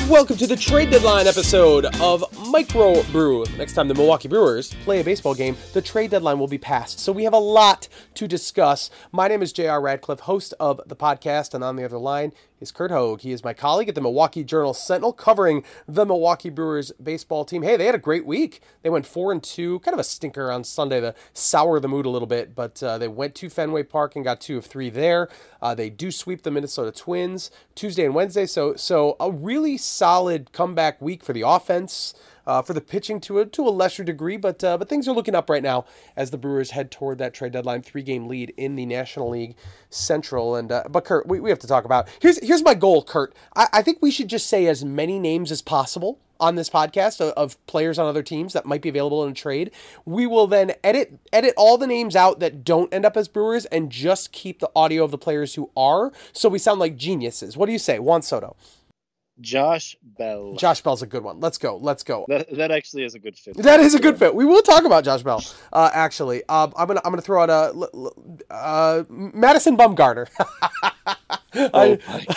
Welcome to the trade deadline episode of Micro Brew. Next time the Milwaukee Brewers play a baseball game, the trade deadline will be passed. So we have a lot to discuss. My name is J.R. Radcliffe, host of the podcast, and on the other line is Kurt Hogue. He is my colleague at the Milwaukee Journal-Sentinel, covering the Milwaukee Brewers baseball team. Hey, they had a great week. They went 4-2, kind of a stinker on Sunday to sour the mood a little bit, but they went to Fenway Park and got 2 of 3 there. They do sweep the Minnesota Twins Tuesday and Wednesday, so a really solid comeback week for the offense. For the pitching to a lesser degree, but things are looking up right now as the Brewers head toward that trade deadline 3-game lead in the National League Central. And but Kurt, we have to talk about here's my goal, Kurt. I think we should just say as many names as possible on this podcast of players on other teams that might be available in a trade. We will then edit all the names out that don't end up as Brewers and just keep the audio of the players who are, so we sound like geniuses. What do you say, Juan Soto? Josh Bell. Josh Bell's a good one. Let's go. That actually is a good fit. That is a good fit. We will talk about Josh Bell. Actually, I'm gonna throw out Madison Bumgarner. Oh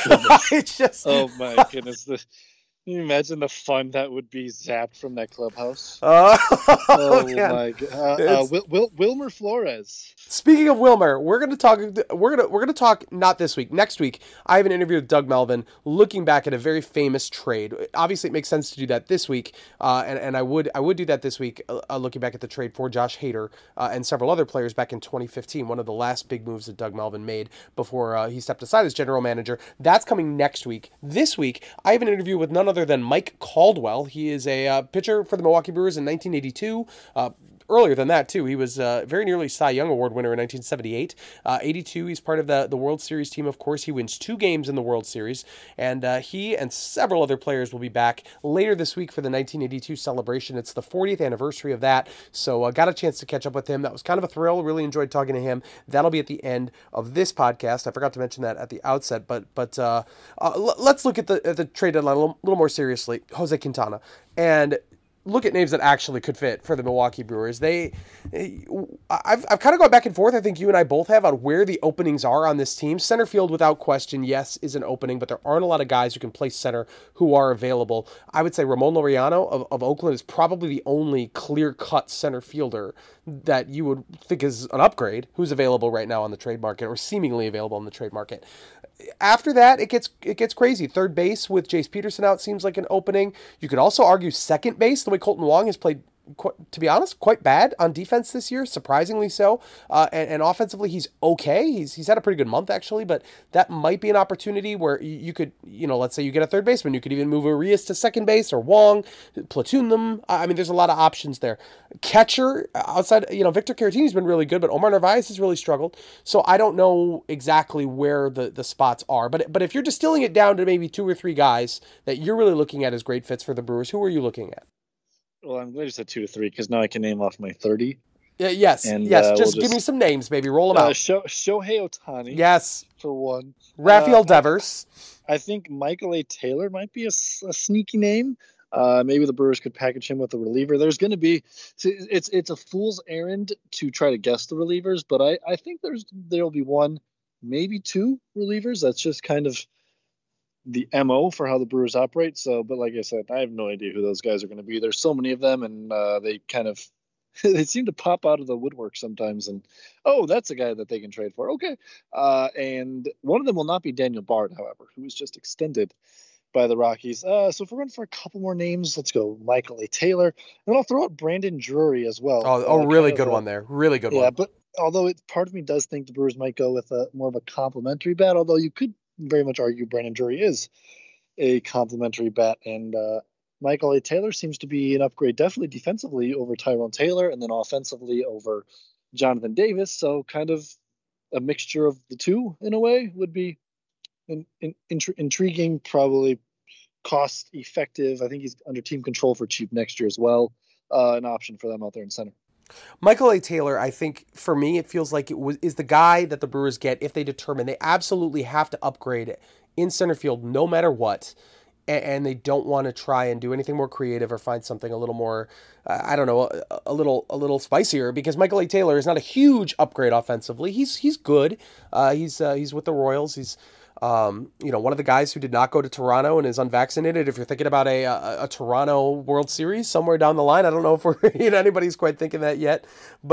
my goodness! Can you imagine the fun that would be zapped from that clubhouse? Oh my god! Wilmer Flores. Speaking of Wilmer, we're gonna talk not this week, next week. I have an interview with Doug Melvin looking back at a very famous trade. Obviously, it makes sense to do that this week, and I would do that this week, looking back at the trade for Josh Hader and several other players back in 2015. One of the last big moves that Doug Melvin made before he stepped aside as general manager. That's coming next week. This week, I have an interview with none other than Mike Caldwell. He is a pitcher for the Milwaukee Brewers in 1982. Earlier than that, too. He was very nearly Cy Young Award winner in 1978. 82, he's part of the World Series team, of course. He wins 2 games in the World Series, and he and several other players will be back later this week for the 1982 celebration. It's the 40th anniversary of that, so got a chance to catch up with him. That was kind of a thrill. Really enjoyed talking to him. That'll be at the end of this podcast. I forgot to mention that at the outset, but let's look at the trade deadline a little more seriously. Jose Quintana. And look at names that actually could fit for the Milwaukee Brewers. I've kind of gone back and forth. I think you and I both have on where the openings are on this team. Center field, without question, yes, is an opening, but there aren't a lot of guys who can play center who are available. I would say Ramon Laureano of Oakland is probably the only clear-cut center fielder that you would think is an upgrade who's available right now on the trade market, or seemingly available on the trade market. After that, it gets crazy. Third base with Jace Peterson out seems like an opening. You could also argue second base, the way Colton Wong has played, to be honest, quite bad on defense this year, surprisingly so. And offensively, he's okay. He's had a pretty good month, actually, but that might be an opportunity where you could, let's say you get a third baseman. You could even move Urias to second base or Wong, platoon them. I mean, there's a lot of options there. Catcher, outside, Victor Caratini's been really good, but Omar Narvaez has really struggled. So I don't know exactly where the spots are. But if you're distilling it down to maybe 2 or 3 guys that you're really looking at as great fits for the Brewers, who are you looking at? Well, I'm glad you said 2 to 3 because now I can name off my 30. Yes. Just give me some names, baby. Roll them out. Shohei Ohtani. Yes. For one. Rafael Devers. I think Michael A. Taylor might be a sneaky name. Maybe the Brewers could package him with a reliever. There's going to be it's a fool's errand to try to guess the relievers, but I think there'll be 1, maybe 2 relievers. That's just kind of the MO for how the Brewers operate. So, but like I said, I have no idea who those guys are going to be. There's so many of them, and they kind of they seem to pop out of the woodwork sometimes. And that's a guy that they can trade for. Okay, and one of them will not be Daniel Bard, however, who was just extended by the Rockies. So if we're going for a couple more names, let's go Michael A. Taylor, and I'll throw out Brandon Drury as well. Really good one there. Really good one. Yeah, but although part of me does think the Brewers might go with more of a complimentary bat, although you could very much argue Brandon Drury is a complimentary bat, and Michael A. Taylor seems to be an upgrade, definitely defensively over Tyrone Taylor, and then offensively over Jonathan Davis. So kind of a mixture of the two in a way would be intriguing, probably cost effective. I think he's under team control for cheap next year as well. An option for them out there in center. Michael A. Taylor, I think, for me, it feels like is the guy that the Brewers get if they determine they absolutely have to upgrade in center field no matter what, and they don't want to try and do anything more creative or find something a little more, a little spicier, because Michael A. Taylor is not a huge upgrade offensively. He's good. He's with the Royals. He's One of the guys who did not go to Toronto and is unvaccinated. If you're thinking about a Toronto World Series somewhere down the line, I don't know if we're anybody's quite thinking that yet,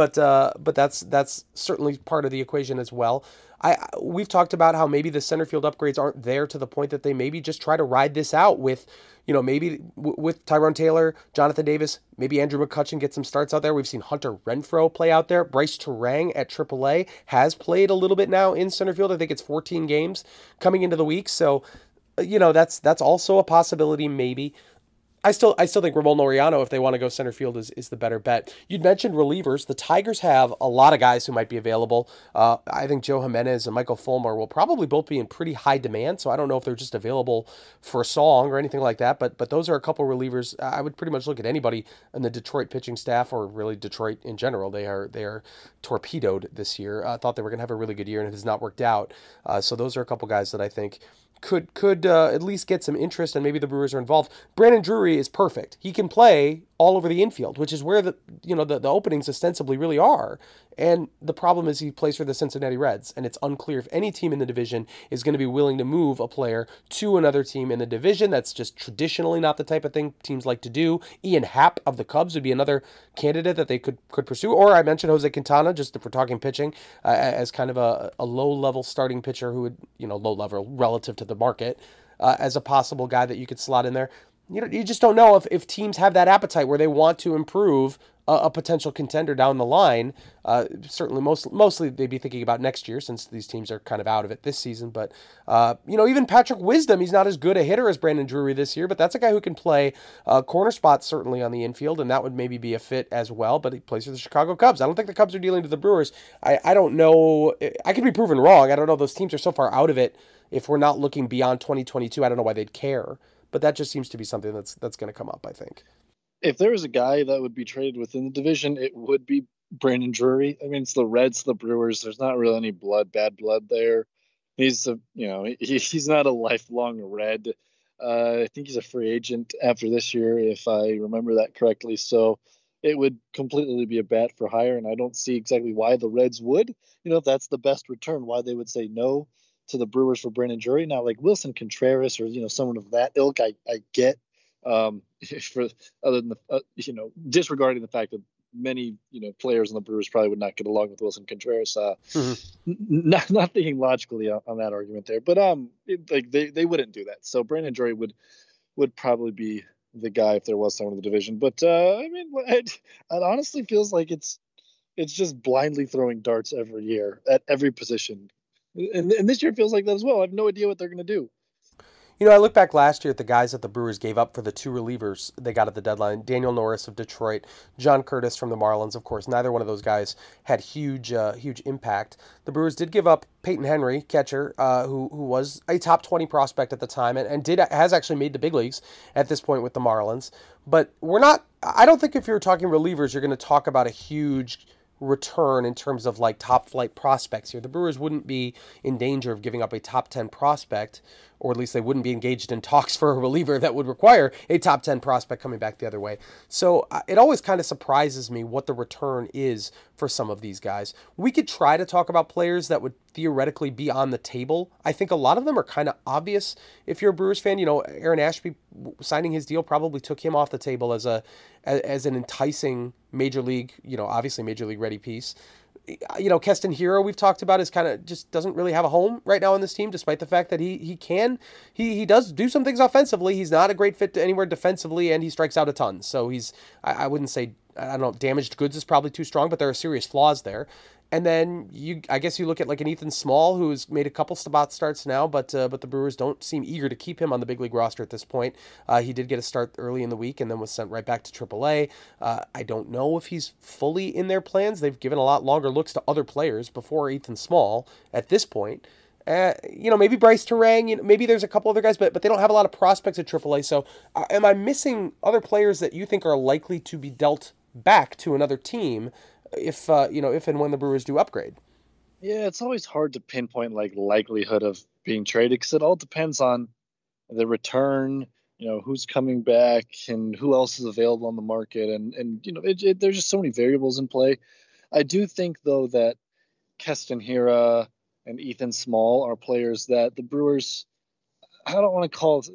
but that's certainly part of the equation as well. We've talked about how maybe the center field upgrades aren't there to the point that they maybe just try to ride this out with, maybe with Tyrone Taylor, Jonathan Davis, maybe Andrew McCutchen get some starts out there. We've seen Hunter Renfroe play out there. Bryce Terang at AAA has played a little bit now in center field. I think it's 14 games coming into the week. So, that's also a possibility maybe. I still think Ramon Laureano, if they want to go center field, is the better bet. You'd mentioned relievers. The Tigers have a lot of guys who might be available. I think Joe Jimenez and Michael Fulmer will probably both be in pretty high demand, so I don't know if they're just available for a song or anything like that, but those are a couple relievers. I would pretty much look at anybody in the Detroit pitching staff, or really Detroit in general. They are torpedoed this year. I thought they were going to have a really good year, and it has not worked out. So those are a couple guys that I think could at least get some interest, and maybe the Brewers are involved. Brandon Drury is perfect. He can play all over the infield, which is where the openings ostensibly really are. And the problem is he plays for the Cincinnati Reds, and it's unclear if any team in the division is going to be willing to move a player to another team in the division. That's just traditionally not the type of thing teams like to do. Ian Happ of the Cubs would be another candidate that they could pursue. Or I mentioned Jose Quintana, just if we're talking pitching, as kind of a low-level starting pitcher who would, low level relative to the market, as a possible guy that you could slot in there. You just don't know if teams have that appetite where they want to improve a potential contender down the line. Certainly, mostly they'd be thinking about next year, since these teams are kind of out of it this season. But even Patrick Wisdom, he's not as good a hitter as Brandon Drury this year, but that's a guy who can play corner spots certainly on the infield, and that would maybe be a fit as well. But he plays for the Chicago Cubs. I don't think the Cubs are dealing to the Brewers. I don't know. I could be proven wrong. I don't know. Those teams are so far out of it. If we're not looking beyond 2022, I don't know why they'd care. But that just seems to be something that's going to come up, I think. If there was a guy that would be traded within the division, it would be Brandon Drury. I mean, it's the Reds, the Brewers. There's not really any bad blood there. He's he's not a lifelong Red. I think he's a free agent after this year, if I remember that correctly. So it would completely be a bat for hire, and I don't see exactly why the Reds would. If that's the best return, why they would say no to the Brewers for Brandon Drury. Now, like Wilson Contreras or someone of that ilk, I get. For other than disregarding the fact that many players in the Brewers probably would not get along with Wilson Contreras. Not thinking logically on that argument there, but they wouldn't do that. So Brandon Drury would probably be the guy if there was someone in the division. But I mean, it honestly feels like it's just blindly throwing darts every year at every position. And this year feels like that as well. I have no idea what they're going to do. I look back last year at the guys that the Brewers gave up for the two relievers they got at the deadline. Daniel Norris of Detroit, John Curtis from the Marlins, of course. Neither one of those guys had huge impact. The Brewers did give up Peyton Henry, catcher, who was a top 20 prospect at the time and has actually made the big leagues at this point with the Marlins. But I don't think if you're talking relievers, you're going to talk about a huge return in terms of like top flight prospects here. The Brewers wouldn't be in danger of giving up a top 10 prospect, or at least they wouldn't be engaged in talks for a reliever that would require a top 10 prospect coming back the other way. So it always kind of surprises me what the return is for some of these guys. We could try to talk about players that would theoretically be on the table. I think a lot of them are kind of obvious if you're a Brewers fan. Aaron Ashby signing his deal probably took him off the table as an enticing major league, obviously major league ready piece. Keston Hiura, we've talked about, is kind of just doesn't really have a home right now in this team, despite the fact that he does do some things offensively. He's not a great fit to anywhere defensively, and he strikes out a ton. So I wouldn't say, I don't know, damaged goods is probably too strong, but there are serious flaws there. And then I guess you look at like an Ethan Small, who's made a couple spot starts now, but the Brewers don't seem eager to keep him on the big league roster at this point. He did get a start early in the week and then was sent right back to AAA. I don't know if he's fully in their plans. They've given a lot longer looks to other players before Ethan Small at this point. Maybe Bryce Terang, maybe there's a couple other guys, but they don't have a lot of prospects at AAA. So am I missing other players that you think are likely to be dealt back to another team if and when the Brewers do upgrade? Yeah, it's always hard to pinpoint like likelihood of being traded because it all depends on the return, who's coming back and who else is available on the market, and there's just so many variables in play. I do think though that Keston Hiura and Ethan Small are players that the Brewers, I don't want to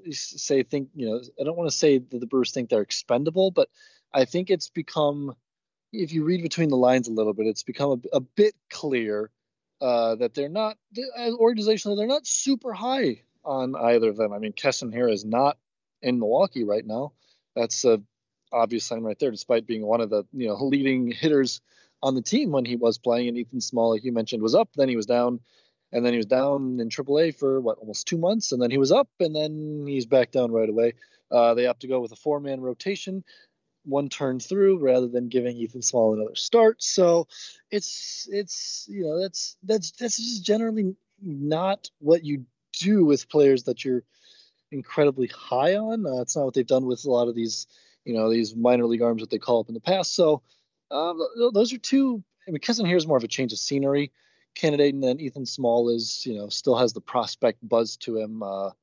I don't want to say that the Brewers think they're expendable, but I think it's become, if you read between the lines a little bit, it's become a bit clear that they're not, as organizationally, they're not super high on either of them. I mean, Keston Hiura is not in Milwaukee right now. That's a obvious sign right there, despite being one of the leading hitters on the team when he was playing. And Ethan Small, like you mentioned, was up, then he was down, and then he was down in AAA for almost 2 months, and then he was up, and then he's back down right away. They have to go with a 4-man rotation, one turn through, rather than giving Ethan Small another start. So it's that's just generally not what you do with players that you're incredibly high on. It's not what they've done with a lot of these these minor league arms that they call up in the past. So those are two. I mean, Keston here is more of a change of scenery candidate, and then Ethan Small is still has the prospect buzz to him.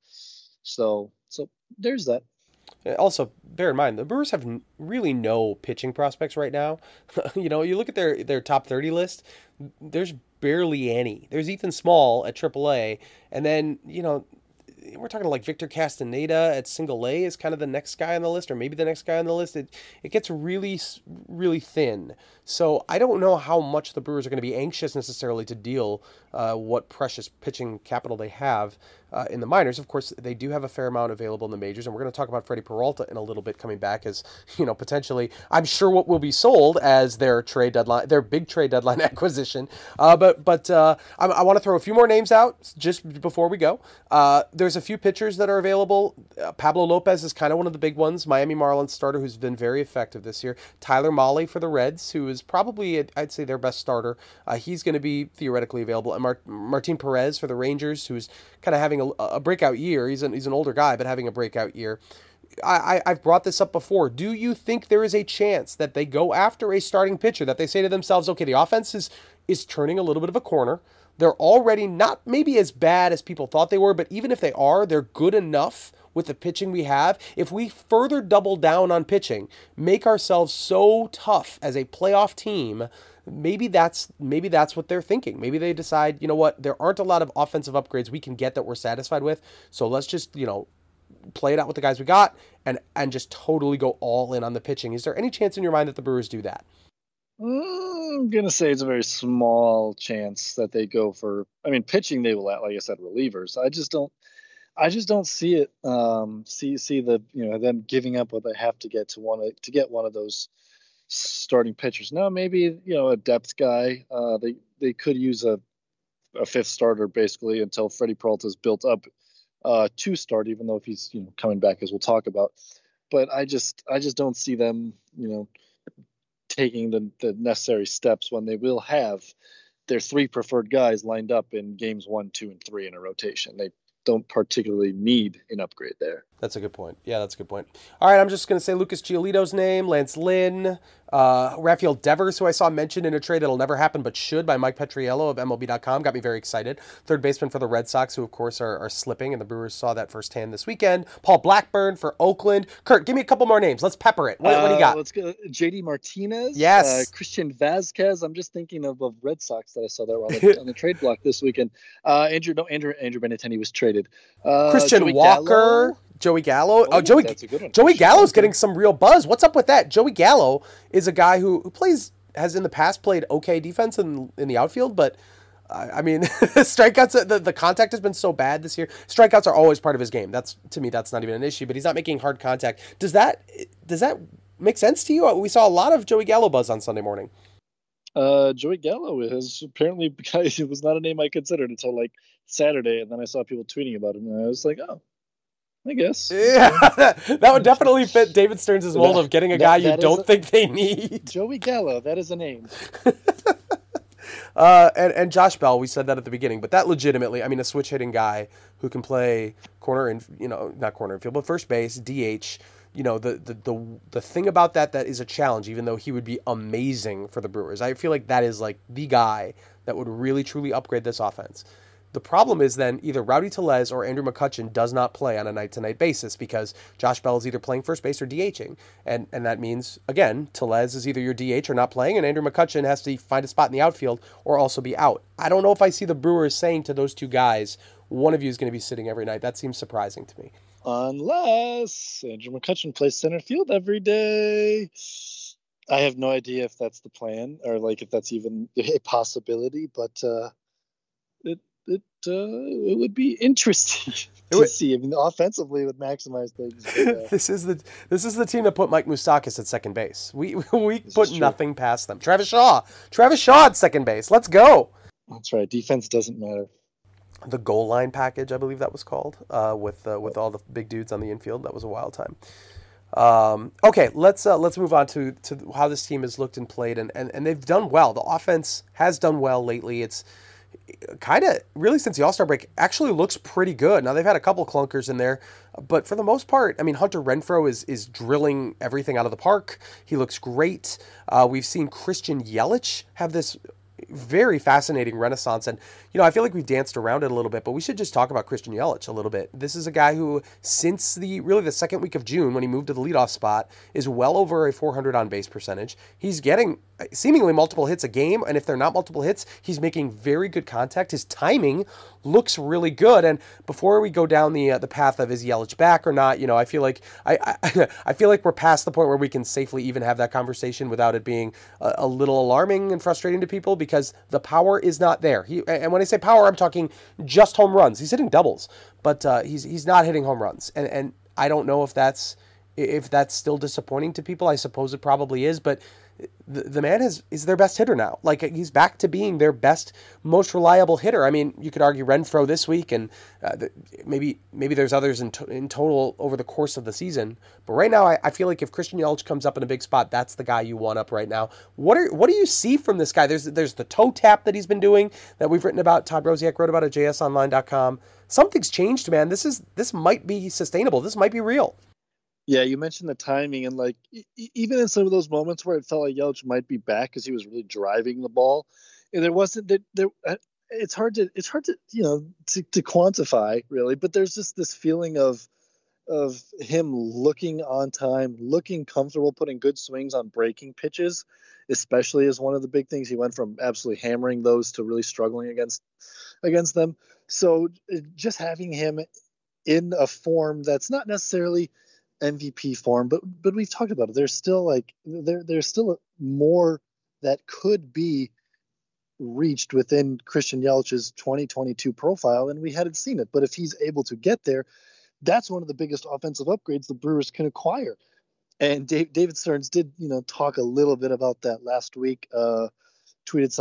So there's that. Also, bear in mind, the Brewers have really no pitching prospects right now. You look at their top 30 list, there's barely any. There's Ethan Small at AAA, and then, we're talking like Victor Castaneda at single A is kind of the next guy on the list, or maybe the next guy on the list. It gets really, really thin. So I don't know how much the Brewers are going to be anxious necessarily to deal what precious pitching capital they have in the minors. Of course, they do have a fair amount available in the majors, and we're going to talk about Freddie Peralta in a little bit coming back as, potentially, I'm sure what will be sold as their big trade deadline acquisition. But I want to throw a few more names out just before we go. There's a few pitchers that are available. Pablo Lopez is kind of one of the big ones. Miami Marlins starter who's been very effective this year. Tyler Mahle for the Reds, who is probably, I'd say, their best starter. He's going to be theoretically available. And Martin Perez for the Rangers, who's kind of having a breakout year. He's an older guy, but having a breakout year. I've brought this up before. Do you think there is a chance that they go after a starting pitcher, that they say to themselves, okay, the offense is turning a little bit of a corner. They're already not maybe as bad as people thought they were, but even if they are, they're good enough with the pitching we have. If we further double down on pitching, make ourselves so tough as a playoff team, maybe that's what they're thinking. Maybe they decide, you know what, there aren't a lot of offensive upgrades we can get that we're satisfied with, so let's just, play it out with the guys we got and just totally go all in on the pitching. Is there any chance in your mind that the Brewers do that? I'm going to say it's a very small chance that they go for, I mean, pitching, they will, like I said, relievers. I just don't see it. See the, them giving up what they have to get to get one of those starting pitchers. Now, maybe, a depth guy. They could use a fifth starter basically until Freddie Peralta is built up to start, even though if he's, coming back, as we'll talk about. But I just don't see them, taking the necessary steps when they will have their 3 preferred guys lined up in games 1, 2, and 3 in a rotation. They don't particularly need an upgrade there. That's a good point. Yeah, that's a good point. All right, I'm just going to say Lucas Giolito's name, Lance Lynn, Rafael Devers, who I saw mentioned in a trade that'll never happen but should by Mike Petriello of MLB.com. Got me very excited. Third baseman for the Red Sox, who, of course, are slipping, and the Brewers saw that firsthand this weekend. Paul Blackburn for Oakland. Kurt, give me a couple more names. Let's pepper it. What do you got? Let's go. JD Martinez. Yes. Christian Vazquez. I'm just thinking of Red Sox that I saw that were on the trade block this weekend. Andrew Benintendi was traded. Christian Joey Walker. Gallo. Joey Gallo. That's a good one. Joey Gallo's getting some real buzz. What's up with that? Joey Gallo is a guy who has in the past played okay defense in the outfield, but I mean, strikeouts, the contact has been so bad this year. Strikeouts are always part of his game. To me, that's not even an issue, but he's not making hard contact. Does that make sense to you? We saw a lot of Joey Gallo buzz on Sunday morning. Joey Gallo is apparently, it was not a name I considered until like Saturday, and then I saw people tweeting about it, and I was like, oh, I guess. Yeah, that would definitely fit David Stearns' mold of getting a guy you don't think they need. Joey Gallo, that is a name. And Josh Bell, we said that at the beginning, but that legitimately, I mean, a switch hitting guy who can play corner and, not corner and field, but first base, DH. The thing about that is a challenge, even though he would be amazing for the Brewers. I feel like that is like the guy that would really truly upgrade this offense. The problem is then either Rowdy Tellez or Andrew McCutchen does not play on a night-to-night basis because Josh Bell is either playing first base or DHing. And that means, again, Tellez is either your DH or not playing, and Andrew McCutchen has to find a spot in the outfield or also be out. I don't know if I see the Brewers saying to those two guys, one of you is going to be sitting every night. That seems surprising to me. Unless Andrew McCutchen plays center field every day. I have no idea if that's the plan or like if that's even a possibility, but it would be interesting to see. I mean, offensively would maximize things. But, this is the team that put Mike Moustakas at second base. We put nothing past them. Travis Shaw at second base. Let's go. That's right. Defense doesn't matter. The goal line package, I believe that was called, with all the big dudes on the infield. That was a wild time. Okay, let's move on to how this team has looked and played, and they've done well. The offense has done well lately. It's kind of really since the All-Star break actually looks pretty good. Now they've had a couple clunkers in there, but for the most part, I mean, Hunter Renfroe is drilling everything out of the park. He looks great. We've seen Christian Yelich have this very fascinating renaissance, and I feel like we've danced around it a little bit, but we should just talk about Christian Yelich a little bit. This is a guy who, since the second week of June when he moved to the leadoff spot, is well over a 400 on base percentage. He's getting seemingly multiple hits a game, and if they're not multiple hits, he's making very good contact. His timing looks really good, and before we go down the path of is Yelich back or not, I feel like I feel like we're past the point where we can safely even have that conversation without it being a little alarming and frustrating to people, because the power is not there. And when I say power, I'm talking just home runs. He's hitting doubles, but he's not hitting home runs, and I don't know if that's still disappointing to people. I suppose it probably is, but the man is their best hitter now. Like, he's back to being their best, most reliable hitter. I mean, you could argue Renfroe this week, and maybe there's others in total over the course of the season. But right now, I feel like if Christian Yelich comes up in a big spot, that's the guy you want up right now. What do you see from this guy? There's the toe tap that he's been doing that we've written about. Todd Rosiak wrote about at jsonline.com. Something's changed, man. This might be sustainable. This might be real. Yeah, you mentioned the timing, and like even in some of those moments where it felt like Yelich might be back because he was really driving the ball, and there wasn't that there. It's hard to to quantify really, but there's just this feeling of him looking on time, looking comfortable, putting good swings on breaking pitches, especially as one of the big things. He went from absolutely hammering those to really struggling against them. So just having him in a form that's not necessarily MVP form, but we've talked about it. There's still there's still more that could be reached within Christian Yelich's 2022 profile, and we hadn't seen it. But if he's able to get there, that's one of the biggest offensive upgrades the Brewers can acquire. And David Stearns did talk a little bit about that last week. Tweeted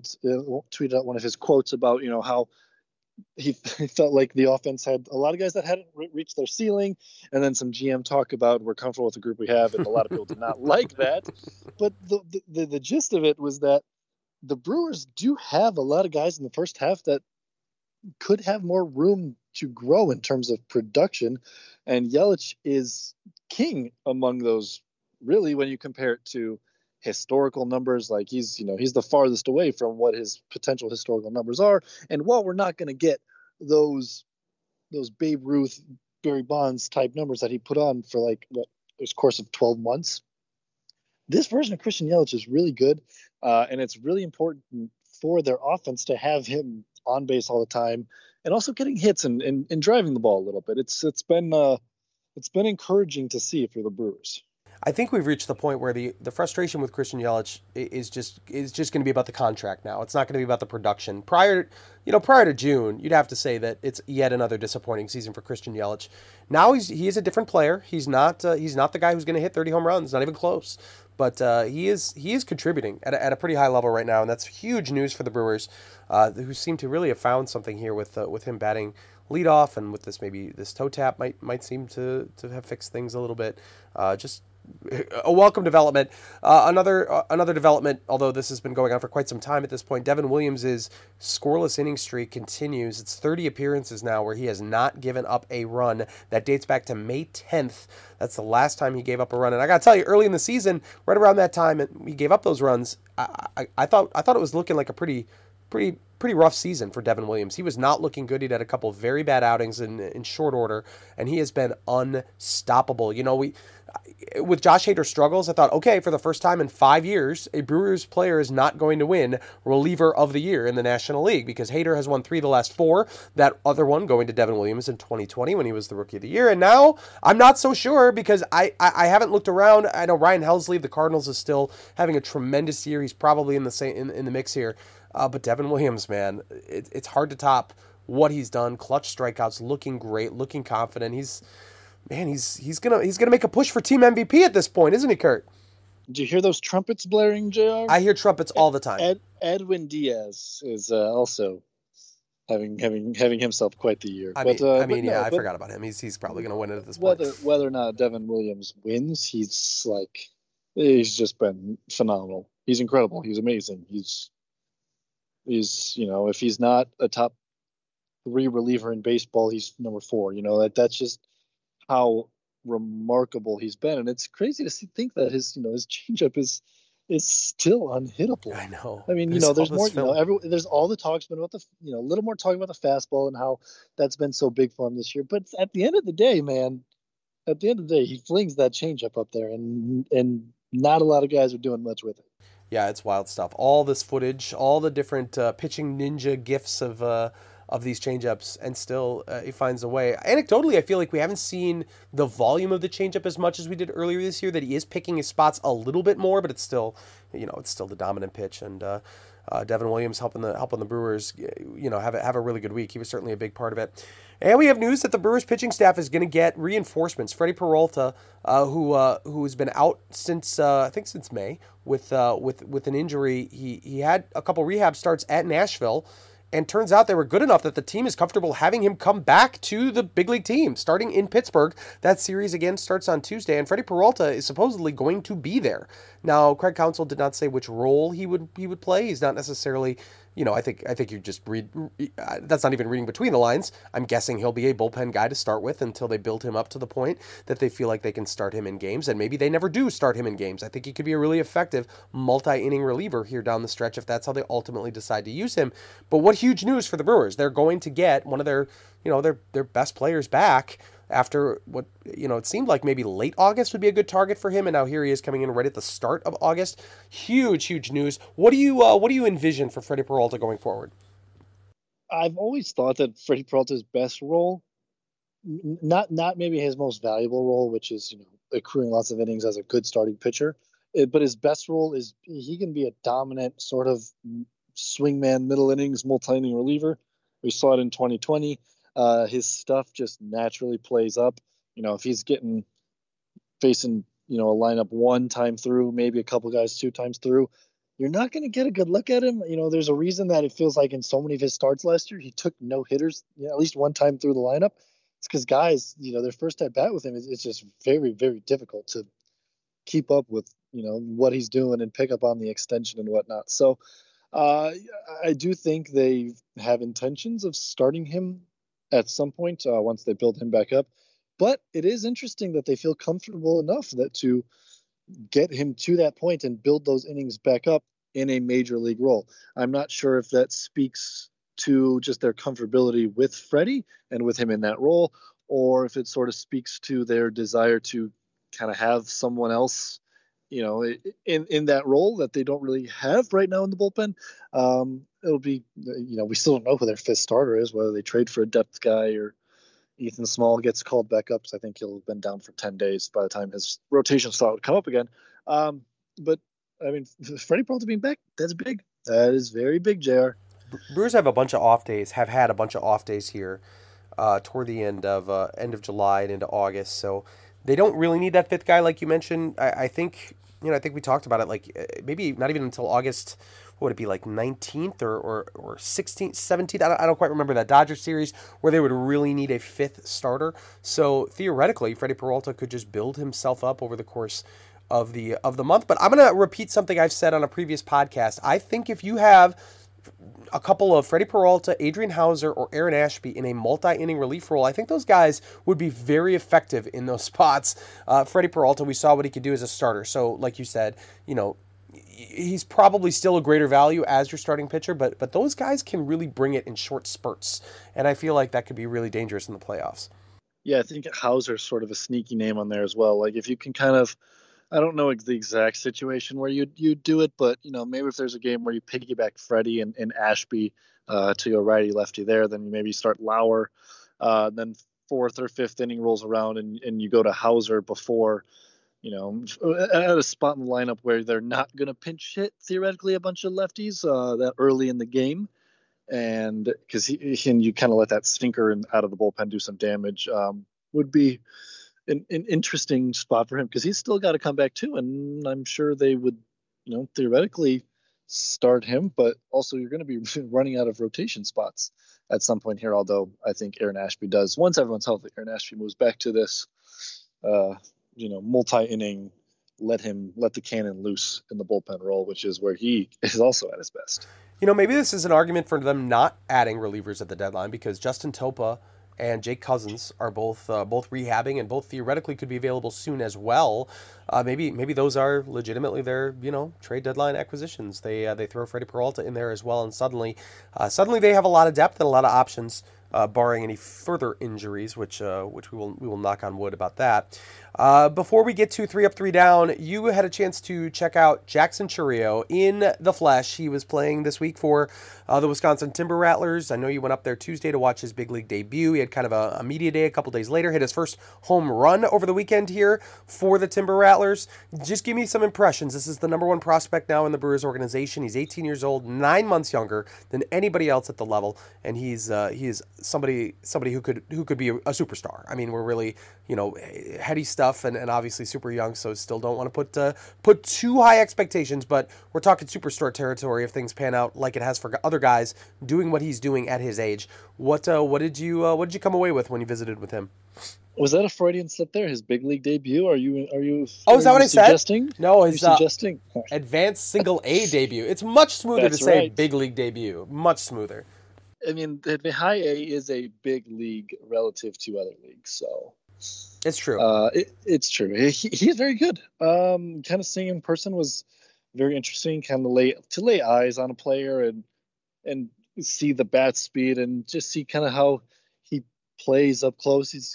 out one of his quotes about how he felt like the offense had a lot of guys that hadn't reached their ceiling, and then some GM talk about we're comfortable with the group we have, and a lot of people did not like that. But the gist of it was that the Brewers do have a lot of guys in the first half that could have more room to grow in terms of production, and Yelich is king among those, really, when you compare it to historical numbers. Like he's the farthest away from what his potential historical numbers are. And while we're not going to get those Babe Ruth, Barry Bonds type numbers that he put on for this course of 12 months, this version of Christian Yelich is really good. And it's really important for their offense to have him on base all the time and also getting hits and driving the ball a little bit. It's been encouraging to see for the Brewers. I think we've reached the point where the frustration with Christian Yelich is just going to be about the contract now. It's not going to be about the production. Prior to June, you'd have to say that it's yet another disappointing season for Christian Yelich. Now he is a different player. He's not the guy who's going to hit 30 home runs, not even close. But he is contributing at a pretty high level right now, and that's huge news for the Brewers, who seem to really have found something here with him batting leadoff, and with this toe tap might seem to have fixed things a little bit. Just a welcome development. Another development, although this has been going on for quite some time at this point, Devin Williams' scoreless inning streak continues. It's 30 appearances now where he has not given up a run. That dates back to May 10th. That's the last time he gave up a run. And I got to tell you, early in the season, right around that time, he gave up those runs. I thought it was looking like a pretty pretty rough season for Devin Williams. He was not looking good. He'd had a couple of very bad outings in short order, and he has been unstoppable. With Josh Hader's struggles, I thought, okay, for the first time in 5 years, a Brewers player is not going to win reliever of the year in the National League, because Hader has won 3 of the last 4, that other one going to Devin Williams in 2020 when he was the Rookie of the Year. And now I'm not so sure, because I haven't looked around. I know Ryan Helsley of the Cardinals is still having a tremendous year. He's probably in the mix here. But Devin Williams, man, it's hard to top what he's done. Clutch strikeouts, looking great, looking confident. He's gonna make a push for team MVP at this point, isn't he, Kurt? Did you hear those trumpets blaring, JR? I hear trumpets all the time. Edwin Diaz is also having himself quite the year. I forgot about him. He's probably gonna win it at this point. Whether or not Devin Williams wins, he's just been phenomenal. He's incredible. He's amazing. He's if he's not a top 3 reliever in baseball, he's number 4. That's just how remarkable he's been, and it's crazy to think that his changeup is still unhittable. I know. I mean, there's more. There's all the talk's been about a little more talk about the fastball and how that's been so big for him this year. But at the end of the day, man, he flings that changeup up there, and not a lot of guys are doing much with it. Yeah, it's wild stuff. All this footage, all the different pitching ninja gifs of these changeups, and still he finds a way. Anecdotally, I feel like we haven't seen the volume of the changeup as much as we did earlier this year, that he is picking his spots a little bit more, but it's still the dominant pitch. And Devin Williams helping the Brewers, have a really good week. He was certainly a big part of it. And we have news that the Brewers pitching staff is going to get reinforcements. Freddie Peralta, who has been out since May with an injury. He had a couple rehab starts at Nashville, and turns out they were good enough that the team is comfortable having him come back to the big league team, starting in Pittsburgh. That series again starts on Tuesday, and Freddie Peralta is supposedly going to be there. Now, Craig Counsell did not say which role he would play. He's not necessarily, I think you just read. That's not even reading between the lines. I'm guessing he'll be a bullpen guy to start with until they build him up to the point that they feel like they can start him in games, and maybe they never do start him in games. I think he could be a really effective multi-inning reliever here down the stretch if that's how they ultimately decide to use him. But what huge news for the Brewers! They're going to get one of their best players back after what it seemed like maybe late August would be a good target for him, and now here he is coming in right at the start of August. Huge news. What do you envision for Freddie Peralta going forward? I've always thought that Freddie Peralta's best role, not maybe his most valuable role, which is accruing lots of innings as a good starting pitcher, but his best role is he can be a dominant sort of swingman, middle innings, multi-inning reliever. We saw it in 2020. His stuff just naturally plays up. If he's facing a lineup one time through, maybe a couple guys 2 times through, you're not going to get a good look at him. There's a reason that it feels like in so many of his starts last year, he took no hitters at least one time through the lineup. It's because guys, their first at bat with him is just very, very difficult to keep up with, what he's doing and pick up on the extension and whatnot. So I do think they have intentions of starting him at some point once they build him back up. But it is interesting that they feel comfortable enough that to get him to that point and build those innings back up in a major league role. I'm not sure if that speaks to just their comfortability with Freddie and with him in that role, or if it sort of speaks to their desire to kind of have someone else, in that role that they don't really have right now in the bullpen. It'll be, we still don't know who their 5th starter is, whether they trade for a depth guy or Ethan Small gets called back up. So I think he'll have been down for 10 days by the time his rotation slot would come up again. But I mean, Freddie Peralta being back, that's big. That is very big, JR. Brewers have had a bunch of off days here toward the end of July and into August. So they don't really need that 5th guy, like you mentioned. I think we talked about it, like maybe not even until August. What would it be, like 19th or 16th, 17th? I don't quite remember that Dodgers series where they would really need a 5th starter. So theoretically, Freddie Peralta could just build himself up over the course of the month. But I'm going to repeat something I've said on a previous podcast. I think if you have a couple of Freddie Peralta, Adrian Hauser, or Aaron Ashby in a multi-inning relief role, I think those guys would be very effective in those spots. Freddie Peralta, we saw what he could do as a starter. So like you said, he's probably still a greater value as your starting pitcher, but those guys can really bring it in short spurts, and I feel like that could be really dangerous in the playoffs. Yeah, I think Hauser's sort of a sneaky name on there as well. Like if you can kind of, I don't know the exact situation where you do it, but maybe if there's a game where you piggyback Freddie and Ashby to your righty lefty there, then you maybe start Lauer, then fourth or fifth inning rolls around and you go to Hauser before, at a spot in the lineup where they're not going to pinch hit theoretically a bunch of lefties that early in the game, and because you kind of let that sinker out of the bullpen do some damage, would be an interesting spot for him because he's still got to come back too, and I'm sure they would, theoretically start him, but also you're going to be running out of rotation spots at some point here. Although I think Aaron Ashby does, once everyone's healthy, Aaron Ashby moves back to this, multi-inning, let the cannon loose in the bullpen role, which is where he is also at his best. Maybe this is an argument for them not adding relievers at the deadline because Justin Topa and Jake Cousins are both rehabbing and both theoretically could be available soon as well. Maybe those are legitimately their trade deadline acquisitions. They throw Freddie Peralta in there as well, and suddenly they have a lot of depth and a lot of options, barring any further injuries, which we will knock on wood about that. Before we get to 3 Up 3 Down, you had a chance to check out Jackson Chourio in the flesh. He was playing this week for the Wisconsin Timber Rattlers. I know you went up there Tuesday to watch his big league debut. He had kind of a media day a couple days later, hit his first home run over the weekend here for the Timber Rattlers. Just give me some impressions. This is the number one prospect now in the Brewers organization. He's 18 years old, 9 months younger than anybody else at the level, and he is somebody who could be a superstar. I mean, we're really, heady stuff and obviously super young, so still don't want to put too high expectations, but we're talking superstar territory if things pan out like it has for other guys doing what he's doing at his age. What did you come away with when you visited with him? Was that a Freudian slip there? His big league debut? Are you? Oh, is that what I suggesting? said? No, his suggesting advanced single A debut. It's much smoother That's to say right. big league debut. Much smoother. I mean, the high A is a big league relative to other leagues, so it's true. It's true. He's very good. Kind of seeing him in person was very interesting. Kind of lay eyes on a player and see the bat speed and just see kind of how he plays up close. He's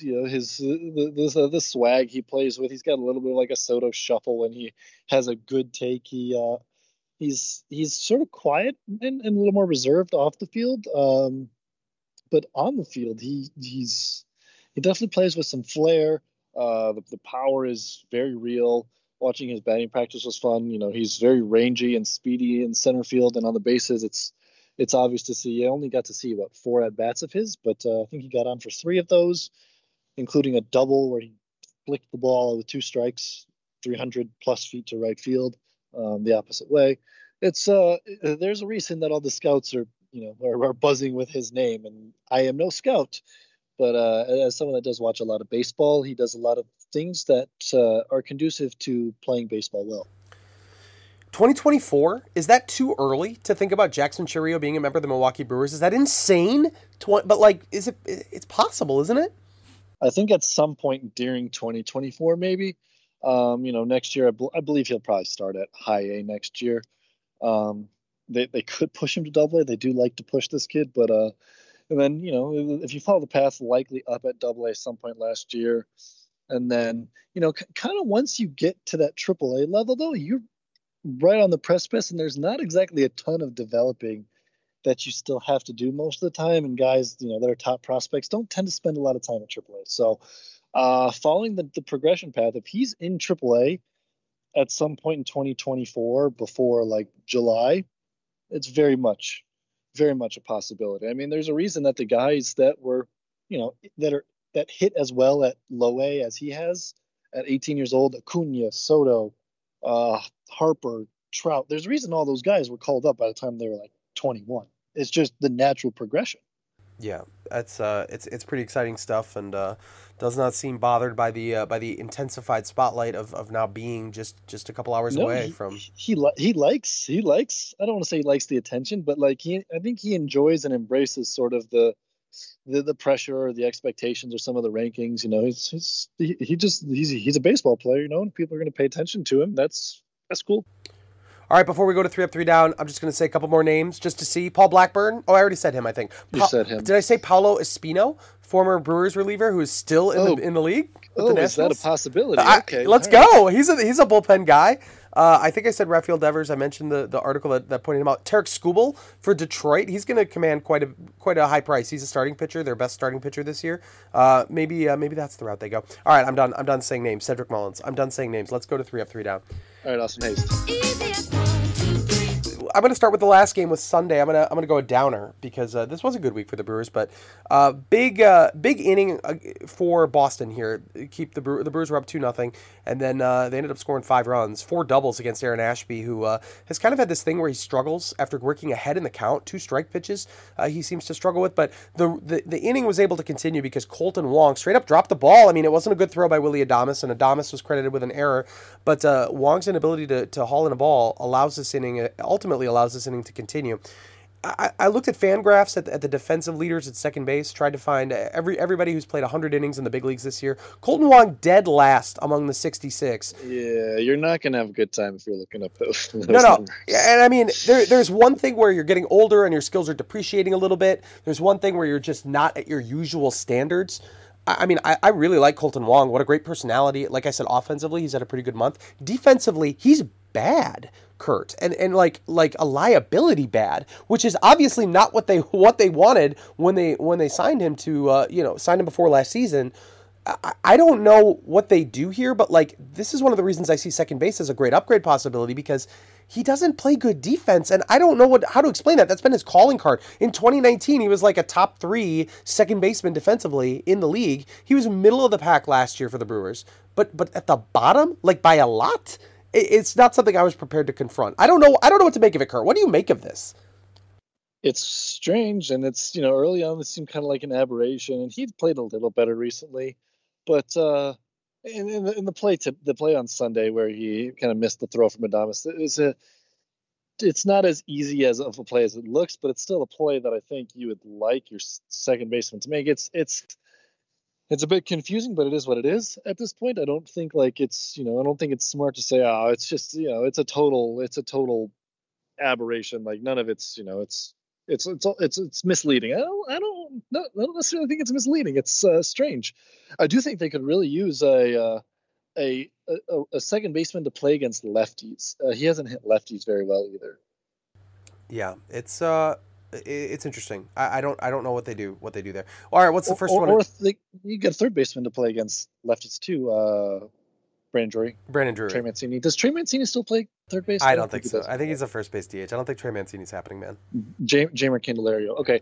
the swag he plays with. He's got a little bit of like a Soto shuffle when he has a good take. He's sort of quiet and a little more reserved off the field, but on the field he definitely plays with some flair. The power is very real. Watching his batting practice was fun. He's very rangy and speedy in center field and on the bases. It's obvious to see. I only got to see 4 at bats of his, but I think he got on for 3 of those, including a double where he flicked the ball with 2 strikes, 300 plus feet to right field, the opposite way. It's there's a reason that all the scouts are buzzing with his name, and I am no scout, but as someone that does watch a lot of baseball, he does a lot of things that are conducive to playing baseball well. 2024, is that too early to think about Jackson Chourio being a member of the Milwaukee Brewers? Is that insane? But it's possible, isn't it? I think at some point during 2024, maybe. Next year, I believe he'll probably start at high A next year. They could push him to double A. They do like to push this kid, but and then if you follow the path, likely up at double A some point last year, and then kind of once you get to that triple A level, though, you're right on the precipice, and there's not exactly a ton of developing that you still have to do most of the time. And guys, that are top prospects don't tend to spend a lot of time at AAA. So, following the progression path, if he's in AAA at some point in 2024 before like July, it's very much a possibility. I mean, there's a reason that the guys that were, that hit as well at low A as he has at 18 years old, Acuna, Soto, Harper, Trout. There's a reason all those guys were called up by the time they were like 21. It's just the natural progression. Yeah, that's it's pretty exciting stuff, and does not seem bothered by the intensified spotlight of now being just a couple hours away from. He likes. I don't want to say he likes the attention, but I think he enjoys and embraces sort of the pressure or the expectations or some of the rankings. He's a baseball player, and people are going to pay attention to him. That's cool. All right, before we go to 3 up, 3 down, I'm just going to say a couple more names just to see. Paul Blackburn. Oh, I already said him, I think. You said him. Did I say Paulo Espino, former Brewers reliever who is still in the league with the Nationals? Is that a possibility? Okay. Let's go. He's a bullpen guy. I think I said Rafael Devers. I mentioned the article that pointed him out. Tarek Skubal for Detroit. He's going to command quite a high price. He's a starting pitcher, their best starting pitcher this year. Maybe that's the route they go. All right, I'm done. I'm done saying names. Cedric Mullins. I'm done saying names. Let's go to 3 up, 3 down. All right, Austin Hayes. I'm going to start with the last game with Sunday. I'm going to go a downer because this was a good week for the Brewers, but big inning for Boston here. The Brewers were up 2-0, and then they ended up scoring 5 runs, 4 doubles against Aaron Ashby, who has kind of had this thing where he struggles after working ahead in the count. 2 strike pitches he seems to struggle with, but the inning was able to continue because Colton Wong straight up dropped the ball. I mean, it wasn't a good throw by Willy Adames, and Adames was credited with an error, but Wong's inability to haul in a ball ultimately allows this inning to continue. I looked at Fangraphs at the defensive leaders at second base, tried to find everybody who's played 100 innings in the big leagues this year. Colton Wong dead last among the 66. Yeah, you're not going to have a good time if you're looking up those No. numbers. And I mean, there's one thing where you're getting older and your skills are depreciating a little bit. There's one thing where you're just not at your usual standards. I mean, I really like Colton Wong. What a great personality. Like I said, offensively, he's had a pretty good month. Defensively, he's bad, Kurt, and like a liability bad, which is obviously not what they wanted when they signed him to signed him before last season. I don't know what they do here, but like this is one of the reasons I see second base as a great upgrade possibility because he doesn't play good defense, and I don't know how to explain that. That's been his calling card. In 2019, he was like a top 3 second baseman defensively in the league. He was middle of the pack last year for the Brewers, but at the bottom, like by a lot. It's not something I was prepared to confront. I don't know what to make of it, Kurt. What do you make of this? It's strange, and it's early on it seemed kind of like an aberration, and he'd played a little better recently, but in the play on Sunday where he kind of missed the throw from Adames, it's not as easy of a play as it looks, but it's still a play that I think you would like your second baseman to make. It's a bit confusing, but it is what it is at this point. I don't think it's smart to say, oh, it's just, it's a total aberration. Like none of it's misleading. I don't necessarily think it's misleading. It's strange. I do think they could really use a second baseman to play against lefties. He hasn't hit lefties very well either. Yeah, it's interesting. I don't know what they do there. All right, what's the first one? Or you get a third baseman to play against lefties too. Brandon Drury. Trey Mancini. Does Trey Mancini still play third base? I don't think so. I think he's a first base DH. I don't think Trey Mancini's happening, man. Jamer Candelario. Okay,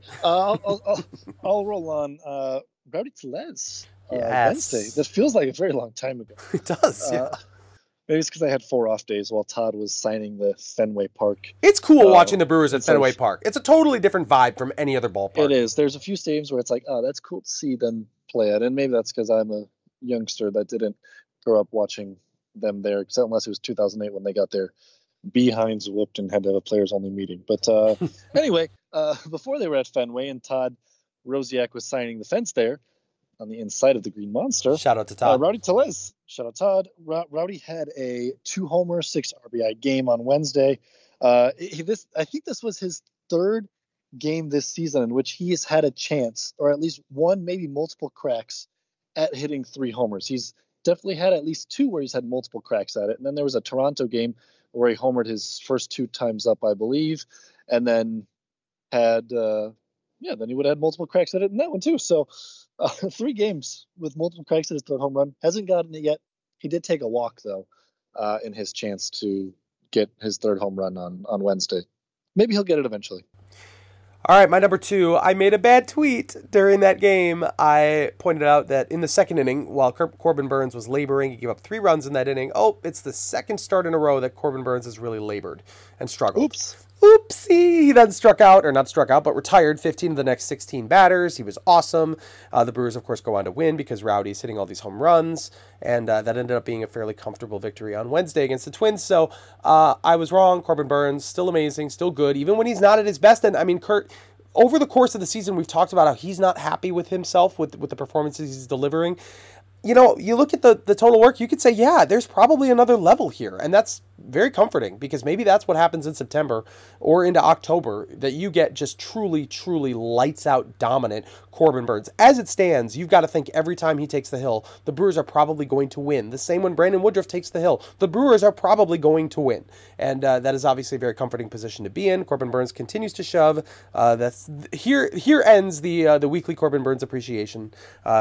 I'll roll on. Rowdy Tellez. Wednesday. That feels like a very long time ago. It does. Yeah. Maybe it's because I had 4 off days while Todd was signing the Fenway Park. It's cool watching the Brewers at Fenway Park. It's a totally different vibe from any other ballpark. It is. There's a few stadiums where it's like, oh, that's cool to see them play it. And maybe that's because I'm a youngster that didn't grow up watching them there, unless it was 2008 when they got their behinds whooped and had to have a players-only meeting. But anyway, before they were at Fenway and Todd Rosiak was signing the fence there, on the inside of the Green Monster. Shout out to Todd. Rowdy Tellez. Shout out Todd. Rowdy had a 2-homer, 6 RBI game on Wednesday. I think this was his 3rd game this season in which he has had a chance, or at least one, maybe multiple cracks at hitting 3 homers. He's definitely had at least 2 where he's had multiple cracks at it. And then there was a Toronto game where he homered his first 2 times up, I believe, and then had then he would have had multiple cracks at it in that one too. So 3 games with multiple cracks at his 3rd home run. Hasn't gotten it yet. He did take a walk, though, in his chance to get his 3rd home run on Wednesday. Maybe he'll get it eventually. All right, my number 2. I made a bad tweet during that game. I pointed out that in the 2nd inning, while Corbin Burnes was laboring, he gave up 3 runs in that inning. Oh, it's the 2nd start in a row that Corbin Burnes has really labored and struggled. Oopsie! He then but retired 15 of the next 16 batters. He was awesome. The Brewers, of course, go on to win because Rowdy's hitting all these home runs, and that ended up being a fairly comfortable victory on Wednesday against the Twins. So I was wrong. Corbin Burnes, still amazing, still good, even when he's not at his best. And I mean, Kurt, over the course of the season, we've talked about how he's not happy with himself, with the performances he's delivering. you know, you look at the total work, you could say, yeah, there's probably another level here. And that's very comforting because maybe that's what happens in September or into October, that you get just truly, truly lights out dominant Corbin Burnes. As it stands, you've got to think every time he takes the hill, the Brewers are probably going to win. The same when Brandon Woodruff takes the hill, the Brewers are probably going to win. And that is obviously a very comforting position to be in. Corbin Burnes continues to shove. That's here ends the weekly Corbin Burnes appreciation.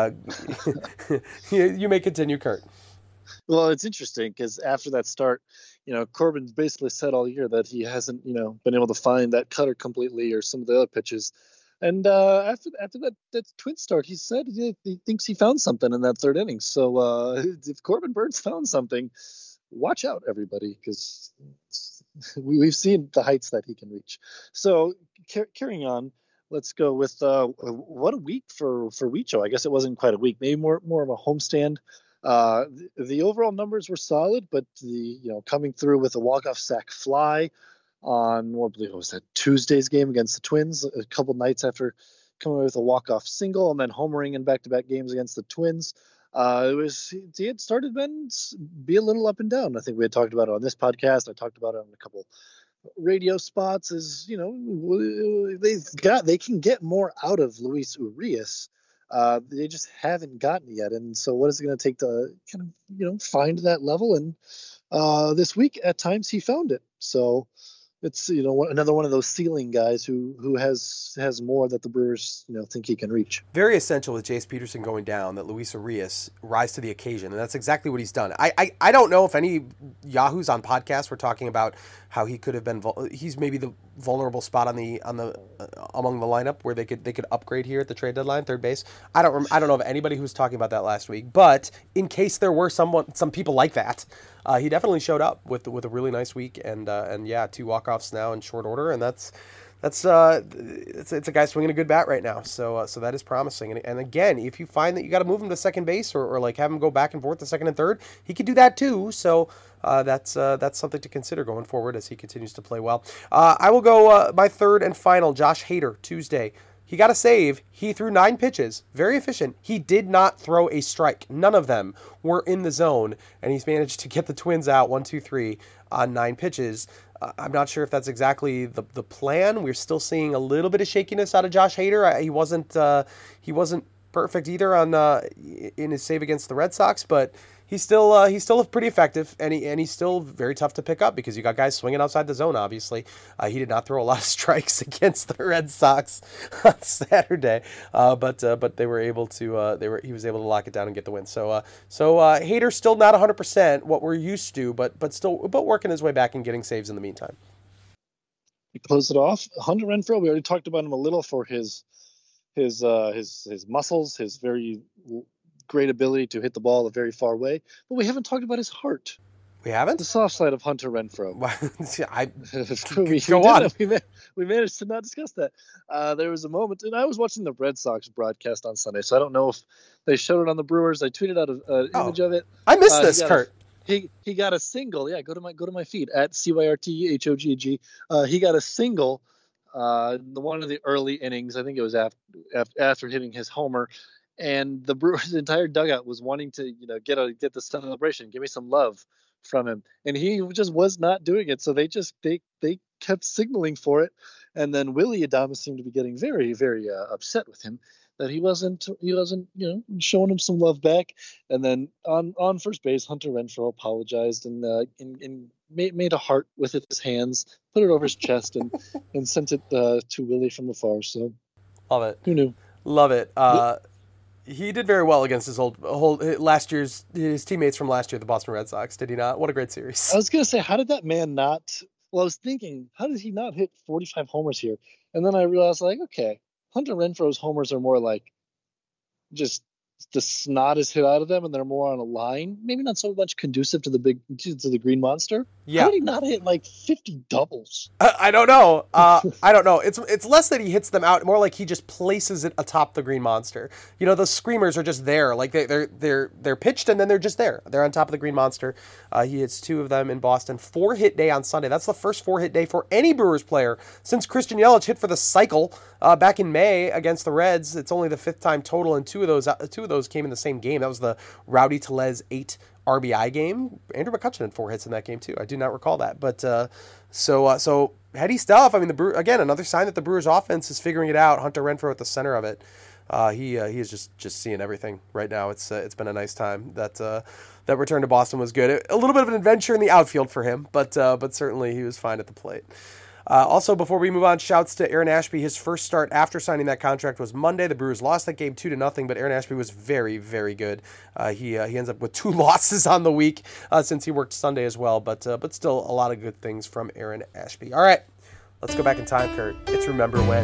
You may continue, Kurt. Well, it's interesting because after that start, Corbin's basically said all year that he hasn't, been able to find that cutter completely or some of the other pitches. And after that twin start, he said he thinks he found something in that third inning. So if Corbin Burnes found something, watch out, everybody, because we've seen the heights that he can reach. So carrying on, let's go with what a week for Wicho. I guess it wasn't quite a week, maybe more of a homestand. The overall numbers were solid, but coming through with a walk-off sac fly on what was that Tuesday's game against the Twins, a couple nights after coming away with a walk-off single, and then homering in back-to-back games against the Twins. He had started to be a little up and down. I think we had talked about it on this podcast. I talked about it on a couple radio spots. They can get more out of Luis Urias. They just haven't gotten it yet. And so what is it going to take to kind of, find that level? And this week at times he found it. So it's, another one of those ceiling guys who has more that the Brewers, think he can reach. Very essential with Jace Peterson going down that Luis Urias rise to the occasion. And that's exactly what he's done. I don't know if any Yahoos on podcasts were talking about how he could have been, he's maybe the vulnerable spot on the among the lineup where they could upgrade here at the trade deadline, third base. I don't know of anybody who was talking about that last week, but in case there were some people like that, he definitely showed up with a really nice week and 2 walk-offs now in short order, and it's a guy swinging a good bat right now, so that is promising. And again, if you find that you got to move him to second base or like have him go back and forth to second and third, he could do that too. So that's something to consider going forward as he continues to play well. I will go my third and final. Josh Hader, Tuesday. He got a save. He threw 9 pitches. Very efficient. He did not throw a strike. None of them were in the zone, and he's managed to get the Twins out 1-2-3 on 9 pitches. I'm not sure if that's exactly the plan. We're still seeing a little bit of shakiness out of Josh Hader. He wasn't perfect either on in his save against the Red Sox, but he's still pretty effective, and he's still very tough to pick up because you got guys swinging outside the zone. Obviously, he did not throw a lot of strikes against the Red Sox on Saturday, but they were able to. He was able to lock it down and get the win. So Hader's still not 100% what we're used to, but working his way back and getting saves in the meantime. We close it off. Hunter Renfroe. We already talked about him a little for his muscles, his very great ability to hit the ball a very far way, but we haven't talked about his heart. We haven't? The soft side of Hunter Renfroe. Go on. We managed to not discuss that. There was a moment, and I was watching the Red Sox broadcast on Sunday, so I don't know if they showed it on the Brewers. I tweeted out an image of it. I missed this, Kurt. He got a single. Yeah, go to my feed at CYRTHOGG. He got a single. One of the early innings, I think it was after hitting his homer. And the Brewers' entire dugout was wanting to, get the celebration, give me some love from him, and he just was not doing it. So they kept signaling for it, and then Willy Adames seemed to be getting very, very upset with him that he wasn't, showing him some love back. And then on first base, Hunter Renfroe apologized and made a heart with his hands, put it over his chest, and sent it to Willy from afar. So love it. Who knew? Love it. He did very well against his his teammates from last year, the Boston Red Sox. Did he not? What a great series. I was going to say, how did that man not? Well, I was thinking, how did he not hit 45 homers here? And then I realized, okay, Hunter Renfroe's homers are more like just the snot is hit out of them, and they're more on a line. Maybe not so much conducive to the Green Monster. Yeah. How did he not hit like 50 doubles? I don't know. I don't know. It's less that he hits them out, more like he just places it atop the Green Monster. The screamers are just there, like they're pitched and then they're just there. They're on top of the Green Monster. He hits 2 of them in Boston. 4-hit day on Sunday. That's the first 4-hit day for any Brewers player since Christian Yelich hit for the cycle back in May against the Reds. It's only the 5th time total, and two of those came in the same game. That was the Rowdy Tellez 8 RBI game. Andrew McCutcheon had 4 hits in that game too. I do not recall that, but so heady stuff. I mean, again, another sign that the Brewers offense is figuring it out. Hunter Renfroe at the center of it. He is just seeing everything right now. It's been a nice time. That return to Boston was good. A little bit of an adventure in the outfield for him, but certainly he was fine at the plate. Also, before we move on, shouts to Aaron Ashby. His first start after signing that contract was Monday. The Brewers lost that game 2-0, but Aaron Ashby was very, very good. He ends up with 2 losses on the week since he worked Sunday as well, but still a lot of good things from Aaron Ashby. All right, let's go back in time, Kurt. It's Remember When.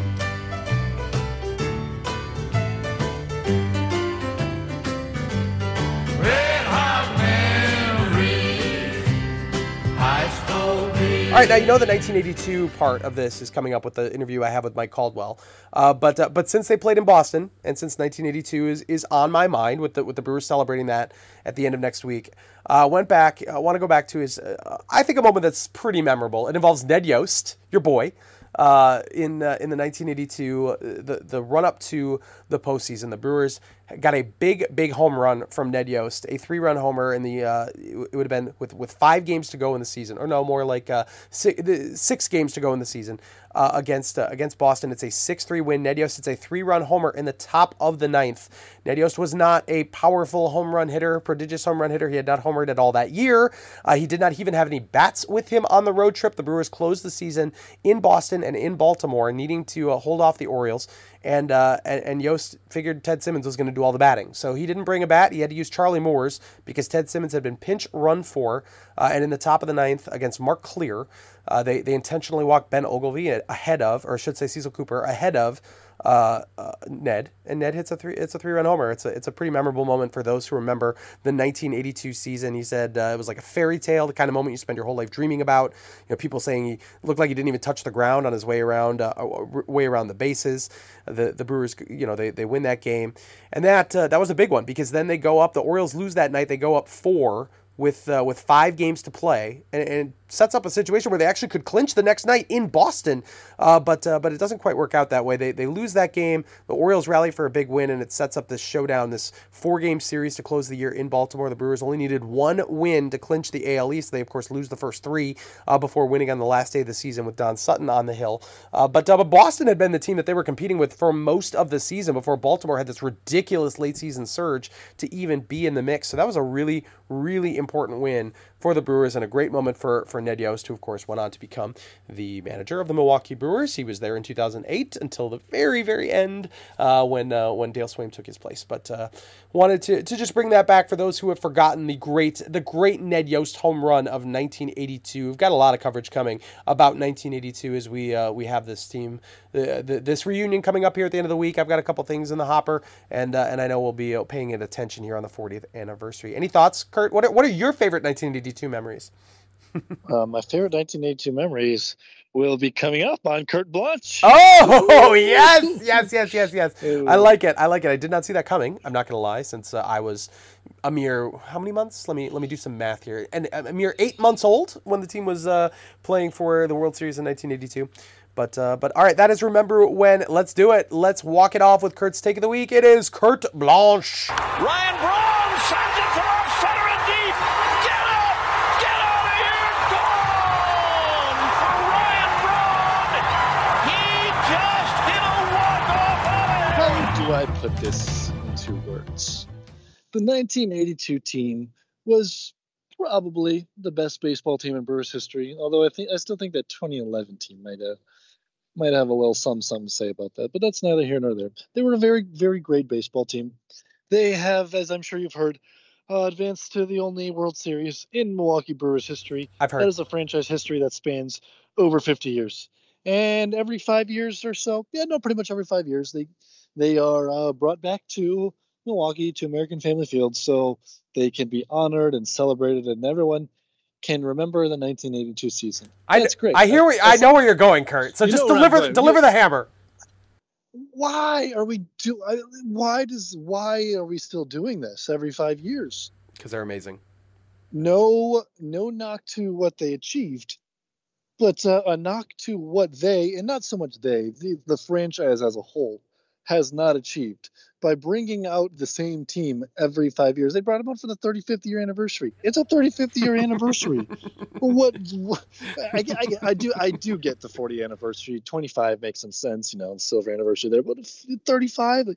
All right, now you know the 1982 part of this is coming up with the interview I have with Mike Caldwell. But since they played in Boston, and since 1982 is on my mind with the Brewers celebrating that at the end of next week, I want to go back to his I think a moment that's pretty memorable. It involves Ned Yost, your boy. In the 1982, the run up to the postseason, the Brewers got a big home run from Ned Yost, a 3-run homer in the it would have been with 5 games to go in the season, or no, more like 6 games to go in the season against Boston. It's a 6-3 win. Ned Yost, it's a 3-run homer in the top of the 9th. Ned Yost was not a powerful home run hitter, prodigious home run hitter. He had not homered at all that year. He did not even have any bats with him on the road trip. The Brewers closed the season in Boston and in Baltimore, needing to hold off the Orioles. And Yost figured Ted Simmons was going to do all the batting. So he didn't bring a bat. He had to use Charlie Moore's because Ted Simmons had been pinch run for. And in the top of the 9th against Mark Clear, they intentionally walked Ben Ogilvy ahead of, or I should say Cecil Cooper, ahead of Ned, and Ned hits it's a 3-run homer. It's a pretty memorable moment for those who remember the 1982 season. He said it was like a fairy tale, the kind of moment you spend your whole life dreaming about. People saying he looked like he didn't even touch the ground on his way around the bases. The Brewers, they win that game, and that was a big one because then they go up. The Orioles lose that night. They go up 4 with 5 games to play, and sets up a situation where they actually could clinch the next night in Boston, but it doesn't quite work out that way. They lose that game. The Orioles rally for a big win, and it sets up this showdown, this 4-game series to close the year in Baltimore. The Brewers only needed 1 win to clinch the AL East. They, of course, lose the first 3 before winning on the last day of the season with Don Sutton on the hill. But Boston had been the team that they were competing with for most of the season before Baltimore had this ridiculous late-season surge to even be in the mix. So that was a really, really important win for the Brewers and a great moment for Ned Yost, who, of course, went on to become the manager of the Milwaukee Brewers. He was there in 2008 until the very, very end when Dale Swaim took his place. But wanted to just bring that back for those who have forgotten the great Ned Yost home run of 1982. We've got a lot of coverage coming about 1982 as we have this team, this reunion coming up here at the end of the week. I've got a couple things in the hopper, and I know we'll be paying it attention here on the 40th anniversary. Any thoughts, Kurt? What are your favorite 1982 memories? My favorite 1982 memories will be coming up on Curt Blanche. Oh, yes. I like it. I did not see that coming. I'm not going to lie, since I was a mere, how many months? Let me do some math here. And a mere 8 months old when the team was playing for the World Series in 1982. But all right, that is Remember When. Let's do it. Let's walk it off with Kurt's Take of the Week. It is Curt Blanche. Ryan Braun sends it to left center and deep. Get up! Get out of here! Gone for Ryan Braun. He just hit a walk-off out of How do I put this into words? The 1982 team was probably the best baseball team in Brewers history, although I still think that 2011 team might have a little something to say about that, but that's neither here nor there. They were a very, very great baseball team. They have, as I'm sure you've heard, advanced to the only World Series in Milwaukee Brewers history. I've heard. That is a franchise history that spans over 50 years. And every 5 years or so, pretty much every 5 years, they are brought back to Milwaukee, to American Family Field, so they can be honored and celebrated, and everyone can remember the 1982 season. That's great. I know where you're going, Kurt. So just deliver the hammer. Why are we why are we still doing this every 5 years? Because they're amazing. No knock to what they achieved, but a knock to what they, and not so much they, the franchise as a whole, has not achieved by bringing out the same team every 5 years. They brought them out for the 35th year anniversary. It's a 35th year anniversary. what I do get the 40th anniversary. 25 makes some sense, silver anniversary there, but 35,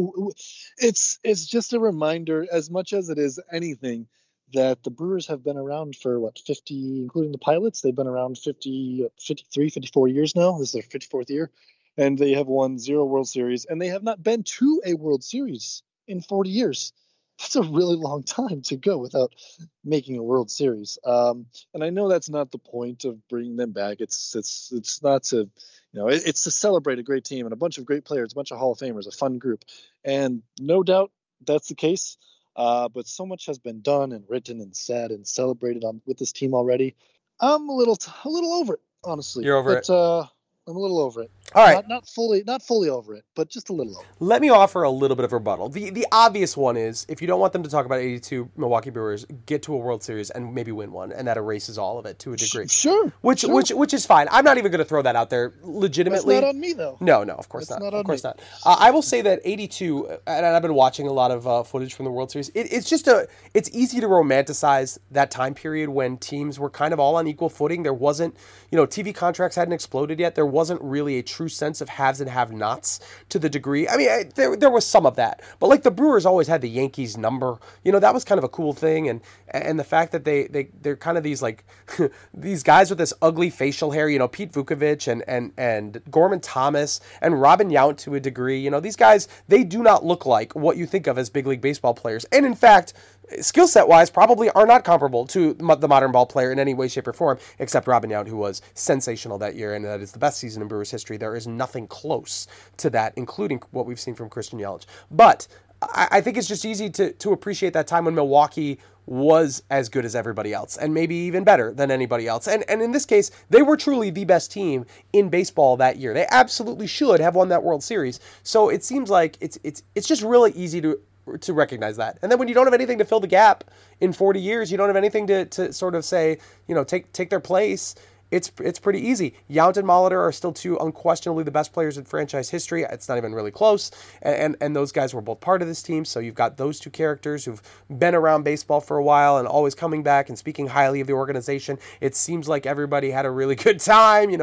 it's just a reminder, as much as it is anything, that the Brewers have been around for 50, including the pilots. They've been around 50, 53, 54 years now. This is their 54th year. And they have won 0 World Series, and they have not been to a World Series in 40 years. That's a really long time to go without making a World Series. And I know that's not the point of bringing them back. It's not to, it's to celebrate a great team and a bunch of great players, a bunch of Hall of Famers, a fun group. And no doubt that's the case. But so much has been done and written and said and celebrated with this team already. I'm a little over it, honestly. You're over it. I'm a little over it. All right. Not fully over it, but just a little over it. Let me offer a little bit of rebuttal. The obvious one is, if you don't want them to talk about 82 Milwaukee Brewers, get to a World Series and maybe win one, and that erases all of it to a degree. Sure. Which is fine. I'm not even going to throw that out there legitimately. That's not on me, though. No, of course not. Of course not. I will say that 82, and I've been watching a lot of footage from the World Series. It's easy to romanticize that time period when teams were kind of all on equal footing. There wasn't, TV contracts hadn't exploded yet. There wasn't really a true sense of haves and have-nots to the degree. I mean, there was some of that, but like the Brewers always had the Yankees number. That was kind of a cool thing, and the fact that they're kind of these like these guys with this ugly facial hair. Pete Vukovich and Gorman Thomas and Robin Yount to a degree. These guys, they do not look like what you think of as big league baseball players, and in fact, skill set wise, probably are not comparable to the modern ball player in any way, shape, or form, except Robin Yount, who was sensational that year, and that is the best season in Brewers history. There is nothing close to that, including what we've seen from Christian Yelich. But I think it's just easy to appreciate that time when Milwaukee was as good as everybody else, and maybe even better than anybody else. And in this case, they were truly the best team in baseball that year. They absolutely should have won that World Series. So it seems like it's just really easy to recognize that. And then when you don't have anything to fill the gap in 40 years, you don't have anything to sort of say, take their place. It's pretty easy. Yount and Molitor are still two unquestionably the best players in franchise history. It's not even really close. And those guys were both part of this team. So you've got those two characters who've been around baseball for a while and always coming back and speaking highly of the organization. It seems like everybody had a really good time.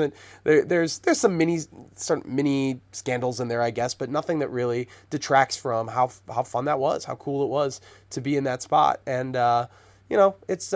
There's some mini scandals in there, I guess, but nothing that really detracts from how fun that was, how cool it was to be in that spot. And it's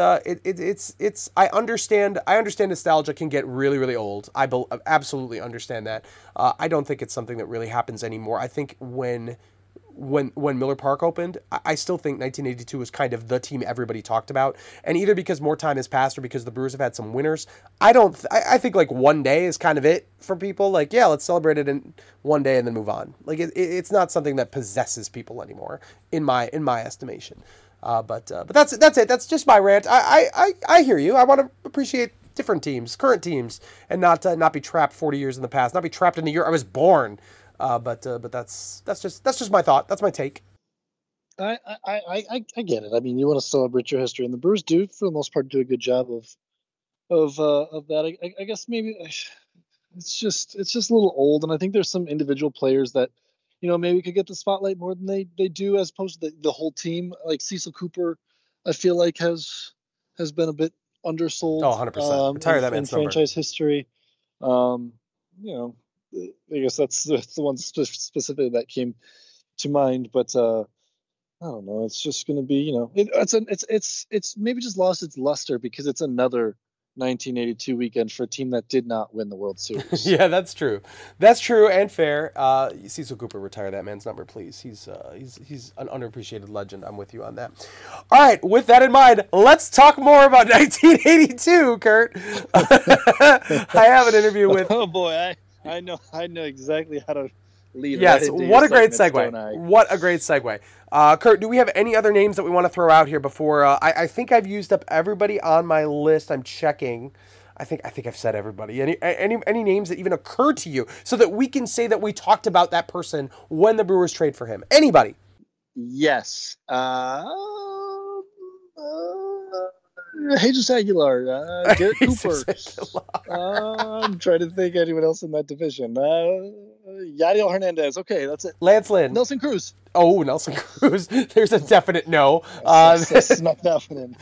I understand nostalgia can get really, really old. I absolutely understand that. I don't think it's something that really happens anymore. I think when Miller Park opened, I still think 1982 was kind of the team everybody talked about. And either because more time has passed or because the Brewers have had some winners, I think like one day is kind of it for people. Like, yeah, let's celebrate it in one day and then move on. Like it's not something that possesses people anymore in my estimation. But that's it. That's just my rant. I hear you. I want to appreciate different teams, current teams, and not be trapped 40 years in the past, not be trapped in the year I was born. But that's just my thought. That's my take. I get it. I mean, you want to celebrate your history, and the Brewers do, for the most part, do a good job of that. I guess maybe it's just a little old, and I think there's some individual players that maybe could get the spotlight more than they do, as opposed to the whole team. Like Cecil Cooper, I feel like has been a bit undersold. Oh, 100%. Retire that man's number. Franchise history. I guess that's the one specifically that came to mind. But I don't know. It's just going to be, it's maybe just lost its luster because it's another 1982 weekend for a team that did not win the World Series. Yeah, that's true. That's true and fair. Cecil Cooper, retire that man's number, please. He's an underappreciated legend. I'm with you on that. All right, with that in mind, let's talk more about 1982, Kurt. I have an interview with. Oh boy, I know exactly how to lead. Yes, right what a great segue. What a great segue. Kurt, do we have any other names that we want to throw out here before? I think I've used up everybody on my list. I'm checking. I think I've said everybody. Any names that even occur to you so that we can say that we talked about that person when the Brewers trade for him? Anybody? Yes. Jesus Aguilar, Garrett Cooper. I'm trying to think anyone else in that division. Yadiel Hernandez. Okay, that's it. Lance Lynn. Nelson Cruz. Oh, Nelson Cruz. There's a definite no. Snuck that one in.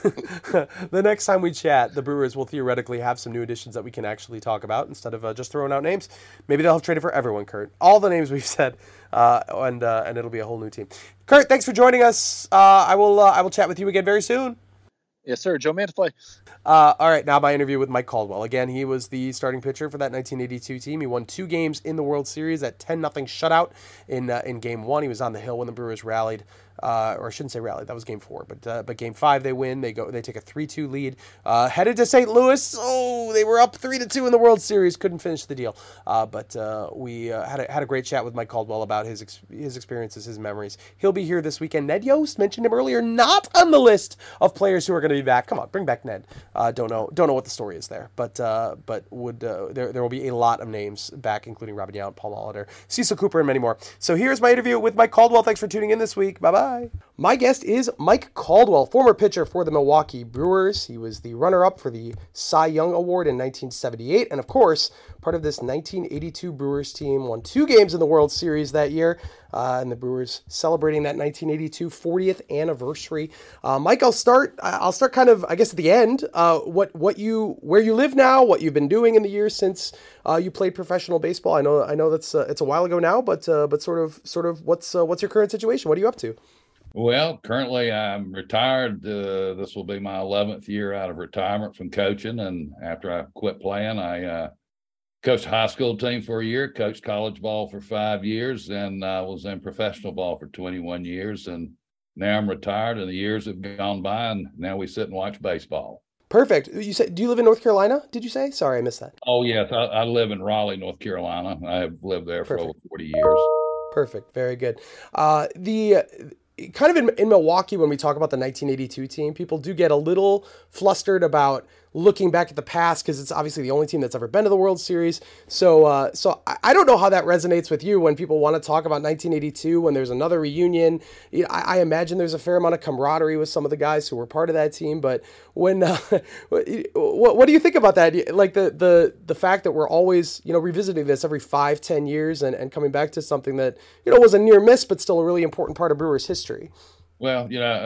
The next time we chat, the Brewers will theoretically have some new additions that we can actually talk about instead of just throwing out names. Maybe they'll have traded for everyone, Kurt. All the names we've said, and it'll be a whole new team. Kurt, thanks for joining us. I will chat with you again very soon. Yes, sir. Joe Mantiply. All right, now my interview with Mike Caldwell. Again, he was the starting pitcher for that 1982 team. He won 2 games in the World Series, that 10-0 shutout in Game 1. He was on the hill when the Brewers rallied, or I shouldn't say rallied. That was Game 4. But Game 5 they win. They take a 3-2 lead. Headed to St. Louis. Oh, they were up 3-2 in the World Series. Couldn't finish the deal. But we had a great chat with Mike Caldwell about his experiences, his memories. He'll be here this weekend. Ned Yost, mentioned him earlier, not on the list of players who are going to be back. Come on, bring back Ned. Don't know what the story is there, but would there will be a lot of names back, including Robin Yount, Paul Molitor, Cecil Cooper, and many more. So here's my interview with Mike Caldwell. Thanks for tuning in this week. Bye-bye. My guest is Mike Caldwell, former pitcher for the Milwaukee Brewers. He was the runner-up for the Cy Young Award in 1978, and of course, part of this 1982 Brewers team, won 2 games in the World Series that year, and the Brewers celebrating that 1982 40th anniversary. Mike, I'll start kind of, I guess, at the end. Where you live now, what you've been doing in the years since you played professional baseball. I know that's it's a while ago now, but sort of what's your current situation? What are you up to? Well, currently I'm retired. This will be my 11th year out of retirement from coaching, and after I quit playing, I coached a high school team for a year, coached college ball for 5 years, and was in professional ball for 21 years. And now I'm retired, and the years have gone by, and now we sit and watch baseball. Perfect. You said, do you live in North Carolina? Did you say? Sorry, I missed that. Oh, yes. I live in Raleigh, North Carolina. I have lived there for over 40 years. Perfect. Very good. Kind of in Milwaukee, when we talk about the 1982 team, people do get a little flustered about looking back at the past because it's obviously the only team that's ever been to the World Series. So I don't know how that resonates with you when people want to talk about 1982 when there's another reunion. I imagine there's a fair amount of camaraderie with some of the guys who were part of that team. But when what do you think about that? Like the fact that we're always revisiting this every 5-10 years and coming back to something that was a near miss but still a really important part of Brewers history. Well,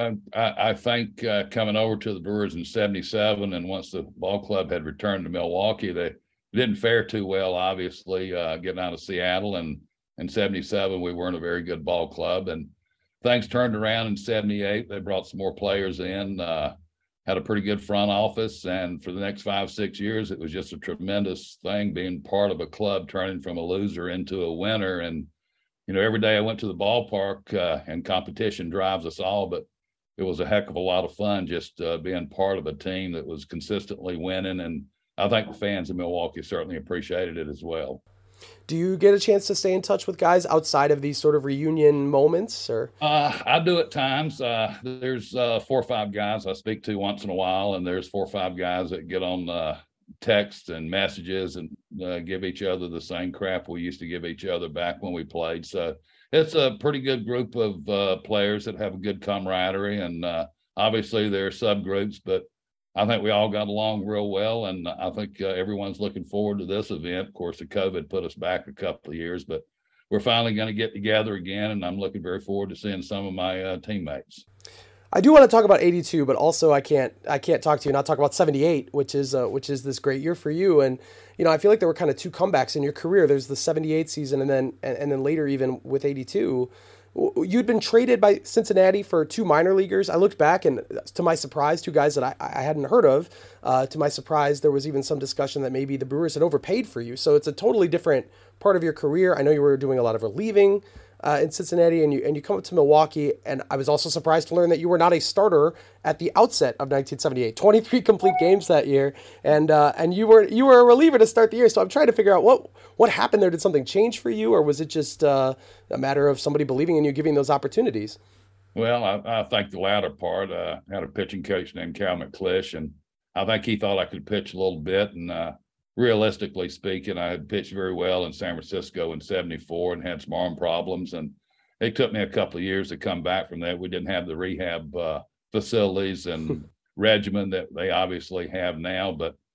I think coming over to the Brewers in 77, and once the ball club had returned to Milwaukee, they didn't fare too well, obviously, getting out of Seattle. And in 77, we weren't a very good ball club. And things turned around in 78. They brought some more players in, had a pretty good front office. And for the next 5-6 years, it was just a tremendous thing being part of a club turning from a loser into a winner. And every day I went to the ballpark, and competition drives us all, but it was a heck of a lot of fun just being part of a team that was consistently winning. And I think the fans in Milwaukee certainly appreciated it as well. Do you get a chance to stay in touch with guys outside of these sort of reunion moments? Or I do at times. There's 4 or 5 guys I speak to once in a while, and there's 4 or 5 guys that get on text and messages and give each other the same crap we used to give each other back when we played. So it's a pretty good group of players that have a good camaraderie, and obviously there are subgroups, but I think we all got along real well, and I think everyone's looking forward to this event. Of course, the COVID put us back a couple of years, but we're finally going to get together again, and I'm looking very forward to seeing some of my teammates. I do want to talk about 82, but also I can't talk to you and not talk about 78, which is this great year for you. And I feel like there were kind of 2 comebacks in your career. There's the 78 season, and then later even with 82, you'd been traded by Cincinnati for 2 minor leaguers. I looked back, and to my surprise, 2 guys that I hadn't heard of. To my surprise, there was even some discussion that maybe the Brewers had overpaid for you. So it's a totally different part of your career. I know you were doing a lot of relieving in Cincinnati, and you come up to Milwaukee, and I was also surprised to learn that you were not a starter at the outset of 1978. 23 complete games that year, and you were a reliever to start the year. So I'm trying to figure out what happened there. Did something change for you, or was it just a matter of somebody believing in you, giving those opportunities? Well, I think the latter part. I had a pitching coach named Cal McClish, and I think he thought I could pitch a little bit, and realistically speaking, I had pitched very well in San Francisco in 74 and had some arm problems. And it took me a couple of years to come back from that. We didn't have the rehab facilities and regimen that they obviously have now. But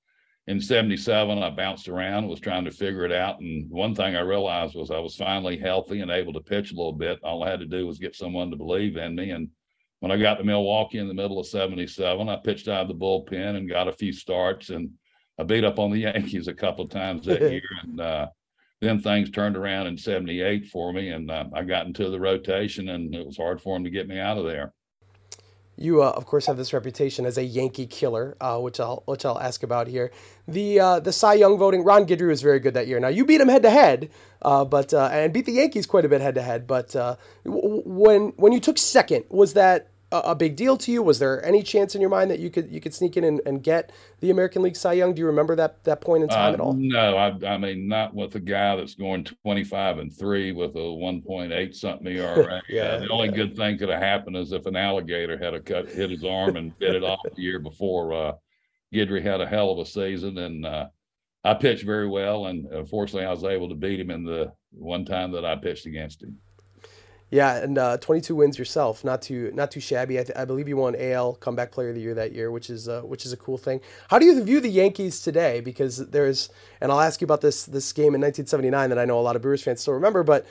in 77, I bounced around, was trying to figure it out. And one thing I realized was I was finally healthy and able to pitch a little bit. All I had to do was get someone to believe in me. And when I got to Milwaukee in the middle of 77, I pitched out of the bullpen and got a few starts. And I beat up on the Yankees a couple of times that year. And then things turned around in 78 for me. And I got into the rotation, and it was hard for them to get me out of there. You, of course, have this reputation as a Yankee killer, which I'll ask about here. The Cy Young voting, Ron Guidry was very good that year. Now you beat him head to head, but and beat the Yankees quite a bit head to head. But when you took second, was that a big deal to you? Was there any chance in your mind that you could sneak in and get the American League Cy Young? Do you remember that point in time at all? No, I mean, not with a guy that's going 25-3 with a 1.8 something ERA. The only good thing could have happened is if an alligator had hit his arm and bit it off the year before. Guidry had a hell of a season, and I pitched very well, and fortunately I was able to beat him in the one time that I pitched against him. Yeah, and 22 wins yourself, not too shabby. I believe you won AL Comeback Player of the Year that year, which is a cool thing. How do you view the Yankees today? Because and I'll ask you about this game in 1979 that I know a lot of Brewers fans still remember. But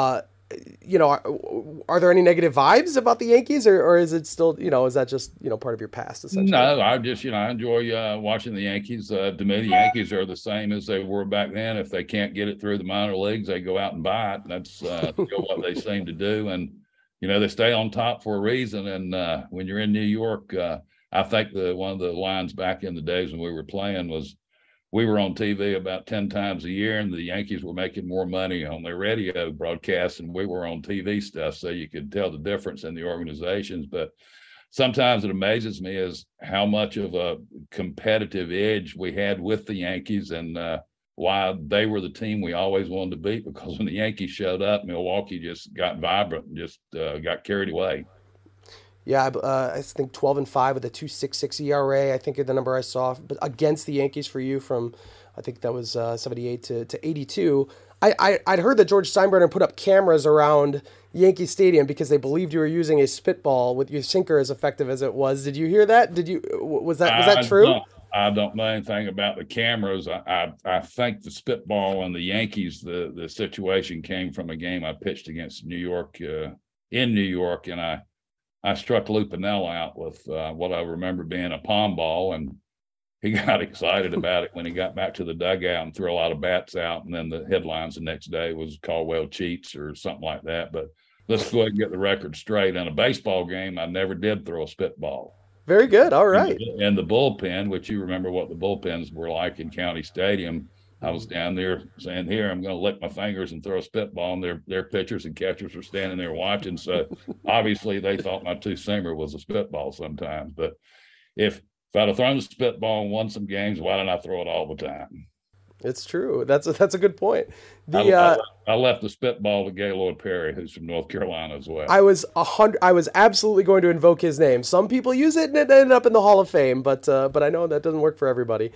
are there any negative vibes about the Yankees, or is it still, is that just part of your past essentially? No, I just I enjoy watching the Yankees. To me, the Yankees are the same as they were back then. If they can't get it through the minor leagues, they go out and buy it. That's what they seem to do, and they stay on top for a reason. And when you're in New York, I think one of the lines back in the days when we were playing was, we were on TV about 10 times a year, and the Yankees were making more money on their radio broadcasts, and we were on TV stuff. So you could tell the difference in the organizations. But sometimes it amazes me is how much of a competitive edge we had with the Yankees, and why they were the team we always wanted to beat, because when the Yankees showed up, Milwaukee just got vibrant and just got carried away. Yeah, I think 12-5 with a 2.66 ERA. I think the number I saw, but against the Yankees for you from, I think that was 78 to 82. I'd heard that George Steinbrenner put up cameras around Yankee Stadium because they believed you were using a spitball with your sinker as effective as it was. Did you hear that? Was that true? I don't know anything about the cameras. I think the spitball on the Yankees, the situation came from a game I pitched against New York in New York, and I struck Lou Piniella out with what I remember being a palm ball, and he got excited about it when he got back to the dugout and threw a lot of bats out. And then the headlines the next day was Caldwell cheats or something like that. But let's go ahead and get the record straight. In a baseball game, I never did throw a spitball. Very good. All right. And the bullpen, which you remember what the bullpens were like in County Stadium, I was down there saying, here, I'm going to lick my fingers and throw a spitball, and their pitchers and catchers were standing there watching. So obviously they thought my two-seamer was a spitball sometimes. But if I'd have thrown the spitball and won some games, why didn't I throw it all the time? It's true. That's a good point. I left the spitball to Gaylord Perry, who's from North Carolina as well. I was absolutely going to invoke his name. Some people use it and it ended up in the Hall of Fame, but I know that doesn't work for everybody.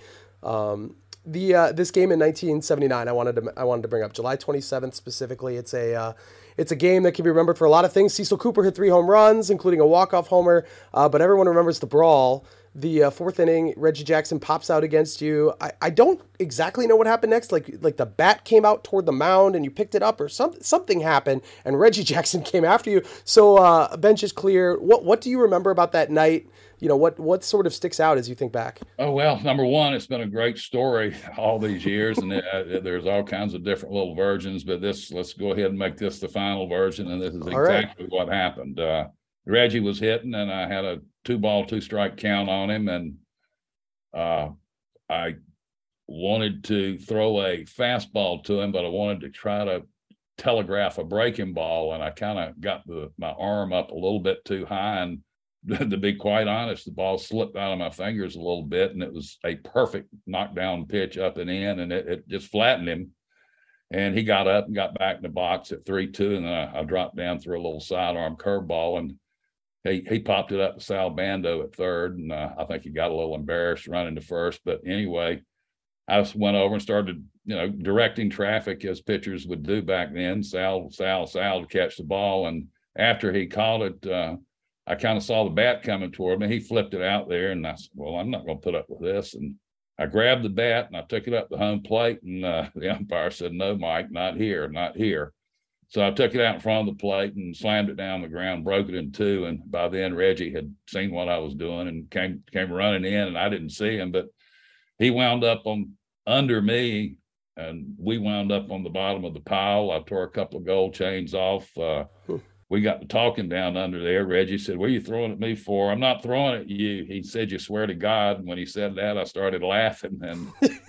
This game in 1979, I wanted to bring up July 27th specifically. It's a game that can be remembered for a lot of things. Cecil Cooper hit 3 home runs, including a walk-off homer, but everyone remembers the brawl. The fourth inning, Reggie Jackson pops out against you. I don't exactly know what happened next. Like the bat came out toward the mound and you picked it up, or something happened, and Reggie Jackson came after you. So bench is clear. What do you remember about that night? What sort of sticks out as you think back? Oh, well, number one, it's been a great story all these years, and there's all kinds of different little versions, but let's go ahead and make this the final version, and this is exactly what happened. Reggie was hitting, and I had a 2-ball, 2-strike count on him, and I wanted to throw a fastball to him, but I wanted to try to telegraph a breaking ball, and I kind of got my arm up a little bit too high, and to be quite honest, the ball slipped out of my fingers a little bit, and it was a perfect knockdown pitch up and in, and it just flattened him. And he got up and got back in the box at 3-2, and then I dropped down through a little sidearm curveball, and he popped it up to Sal Bando at third, and I think he got a little embarrassed running to first. But anyway, I just went over and started, directing traffic as pitchers would do back then. Sal to catch the ball, and after he caught it, I kind of saw the bat coming toward me. He flipped it out there, and I said, well, I'm not going to put up with this. And I grabbed the bat and I took it up the home plate, and the umpire said, "No, Mike, not here, not here." So I took it out in front of the plate and slammed it down on the ground, broke it in two. And by then Reggie had seen what I was doing and came running in, and I didn't see him, but he wound up under me, and we wound up on the bottom of the pile. I tore a couple of gold chains off. We got to talking down under there. Reggie said, "What are you throwing at me for?" "I'm not throwing at you." He said, "You swear to God." And when he said that, I started laughing. And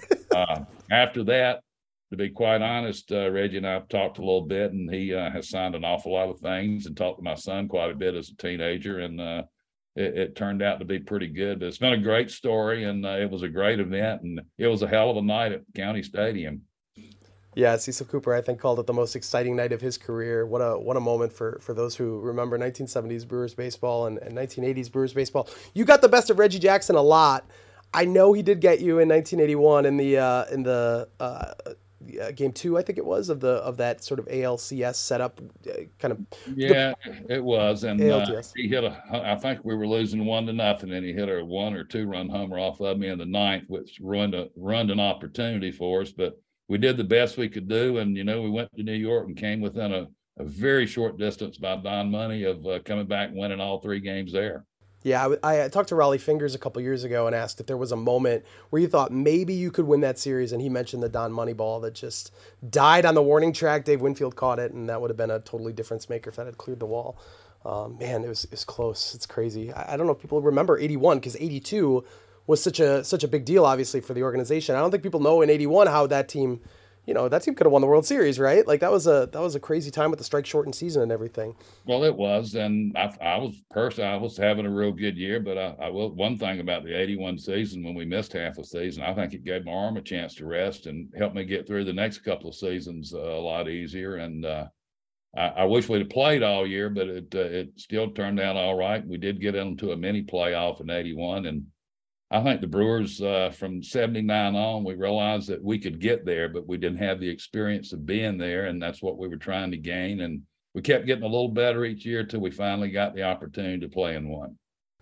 after that, to be quite honest, Reggie and I have talked a little bit, and he has signed an awful lot of things and talked to my son quite a bit as a teenager. And it turned out to be pretty good. But it's been a great story, and it was a great event, and it was a hell of a night at County Stadium. Yeah, Cecil Cooper, I think, called it the most exciting night of his career. What a moment for those who remember 1970s Brewers baseball and 1980s Brewers baseball. You got the best of Reggie Jackson a lot. I know he did get you in 1981 in the game 2, I think it was, of that sort of ALCS setup, kind of. Yeah, it was, and ALDS. he hit I think we were losing 1-0, and he hit a 1 or 2 run homer off of me in the ninth, which ruined an opportunity for us. But we did the best we could do, and we went to New York and came within a very short distance by Don Money of coming back and winning all 3 games there. Yeah, I talked to Raleigh Fingers a couple years ago and asked if there was a moment where you thought maybe you could win that series, and he mentioned the Don Money ball that just died on the warning track. Dave Winfield caught it, and that would have been a totally difference maker if that had cleared the wall. Man, it was close. It's crazy. I don't know if people remember 81, because 82 was such a big deal, obviously, for the organization. I don't think people know in 81 how that team could have won the World Series, right? Like that was a crazy time with the strike shortened season and everything. Well, it was, and I was having a real good year, but I will. One thing about the 81 season, when we missed half a season, I think it gave my arm a chance to rest and helped me get through the next couple of seasons a lot easier. And I wish we'd have played all year, but it still turned out all right. We did get into a mini playoff in 81, and I think the Brewers from 79 on, we realized that we could get there, but we didn't have the experience of being there, and that's what we were trying to gain. And we kept getting a little better each year until we finally got the opportunity to play in one.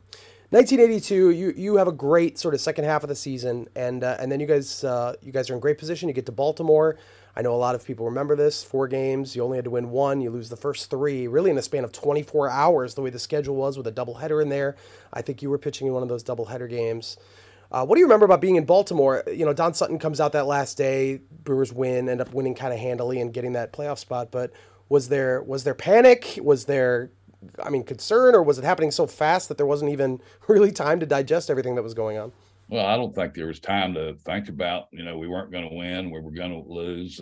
1982, you have a great sort of second half of the season, and then you guys are in great position. You get to Baltimore. I know a lot of people remember this. 4 games, you only had to win 1. You lose the first 3, really in the span of 24 hours, the way the schedule was with a doubleheader in there. I think you were pitching in one of those doubleheader games. What do you remember about being in Baltimore? Don Sutton comes out that last day. Brewers end up winning kind of handily and getting that playoff spot. But was there panic? Was there, concern, or was it happening so fast that there wasn't even really time to digest everything that was going on? Well, I don't think there was time to think about, we weren't going to win, we were going to lose.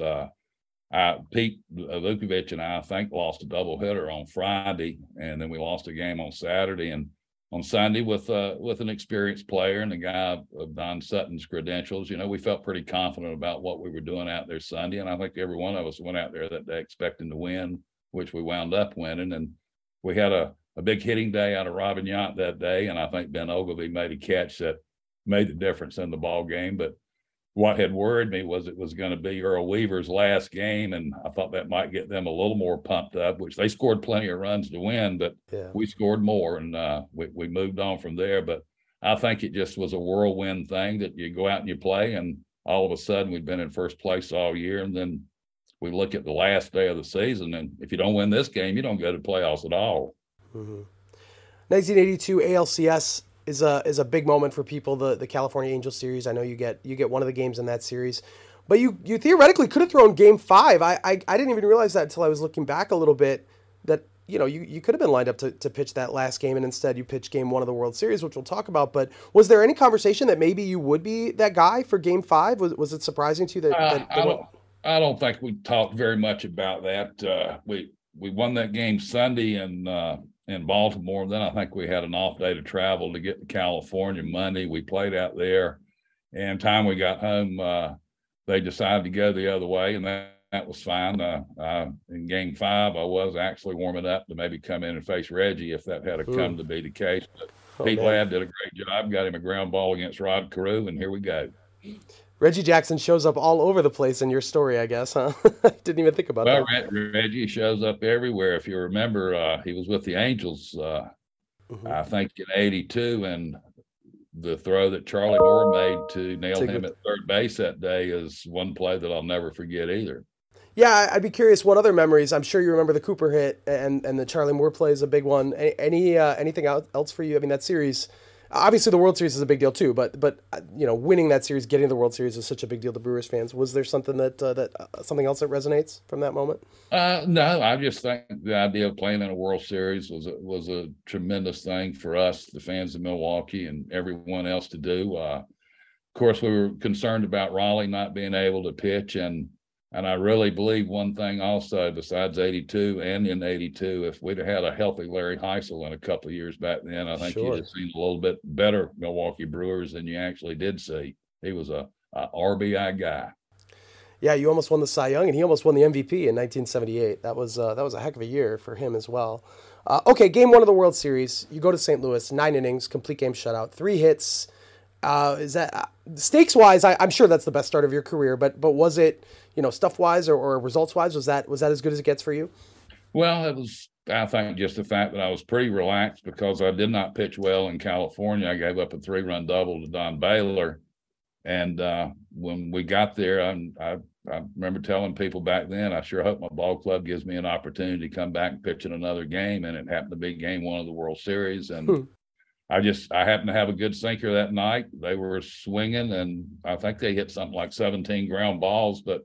Pete Vukovich and I think lost a doubleheader on Friday, and then we lost a game on Saturday. And on Sunday with an experienced player and a guy of Don Sutton's credentials, we felt pretty confident about what we were doing out there Sunday. And I think every one of us went out there that day expecting to win, which we wound up winning. And we had a big hitting day out of Robin Yount that day, and I think Ben Ogilvie made a catch that made the difference in the ball game. But what had worried me was it was going to be Earl Weaver's last game, and I thought that might get them a little more pumped up, which they scored plenty of runs to win, but we scored more, and we moved on from there. But I think it just was a whirlwind thing that you go out and you play, and all of a sudden we'd been in first place all year, and then we look at the last day of the season, and if you don't win this game, you don't go to playoffs at all. Mm-hmm. 1982 ALCS is a big moment for people. The California Angels series. I know you get one of the games in that series, but you theoretically could have thrown Game 5. I didn't even realize that until I was looking back a little bit, that you could have been lined up to pitch that last game, and instead you pitched Game 1 of the World Series, which we'll talk about. But was there any conversation that maybe you would be that guy for Game 5? Was it surprising to you that I don't think we talked very much about that. We won that game Sunday in Baltimore. Then I think we had an off day to travel to get to California Monday. We played out there, and time we got home, they decided to go the other way, and that was fine. In Game 5, I was actually warming up to maybe come in and face Reggie if that had come to be the case. But Pete Ladd did a great job, got him a ground ball against Rod Carew, and here we go. Reggie Jackson shows up all over the place in your story, I guess, huh? I didn't even think about that. Well, Reggie shows up everywhere. If you remember, he was with the Angels, I think in 82, and the throw that Charlie Moore made to nail him at third base that day is one play that I'll never forget either. Yeah, I'd be curious what other memories. I'm sure you remember the Cooper hit and the Charlie Moore play is a big one. Anything else for you? I mean, that series, obviously the World Series is a big deal too, but winning that series, getting to the World Series is such a big deal to Brewers fans. Was there something something else that resonates from that moment? No, I just think the idea of playing in a World Series was a tremendous thing for us, the fans of Milwaukee, and everyone else to do. Of course, we were concerned about Raleigh not being able to pitch, and I really believe one thing also, besides 82 and in 82, if we'd have had a healthy Larry Heisel in a couple of years back then, I think you'd have seen a little bit better Milwaukee Brewers than you actually did see. He was a RBI guy. Yeah, you almost won the Cy Young, and he almost won the MVP in 1978. That was a heck of a year for him as well. Okay, game one of the World Series. You go to St. Louis, 9 innings, complete game shutout, 3 hits. Is that stakes wise? I'm sure that's the best start of your career, but was it, stuff wise or results wise? Was that as good as it gets for you? Well, it was, I think, just the fact that I was pretty relaxed because I did not pitch well in California. I gave up a 3-run double to Don Baylor. And when we got there, I remember telling people back then, I sure hope my ball club gives me an opportunity to come back and pitch in another game. And it happened to be game one of the World Series. And I happened to have a good sinker that night. They were swinging, and I think they hit something like 17 ground balls. But,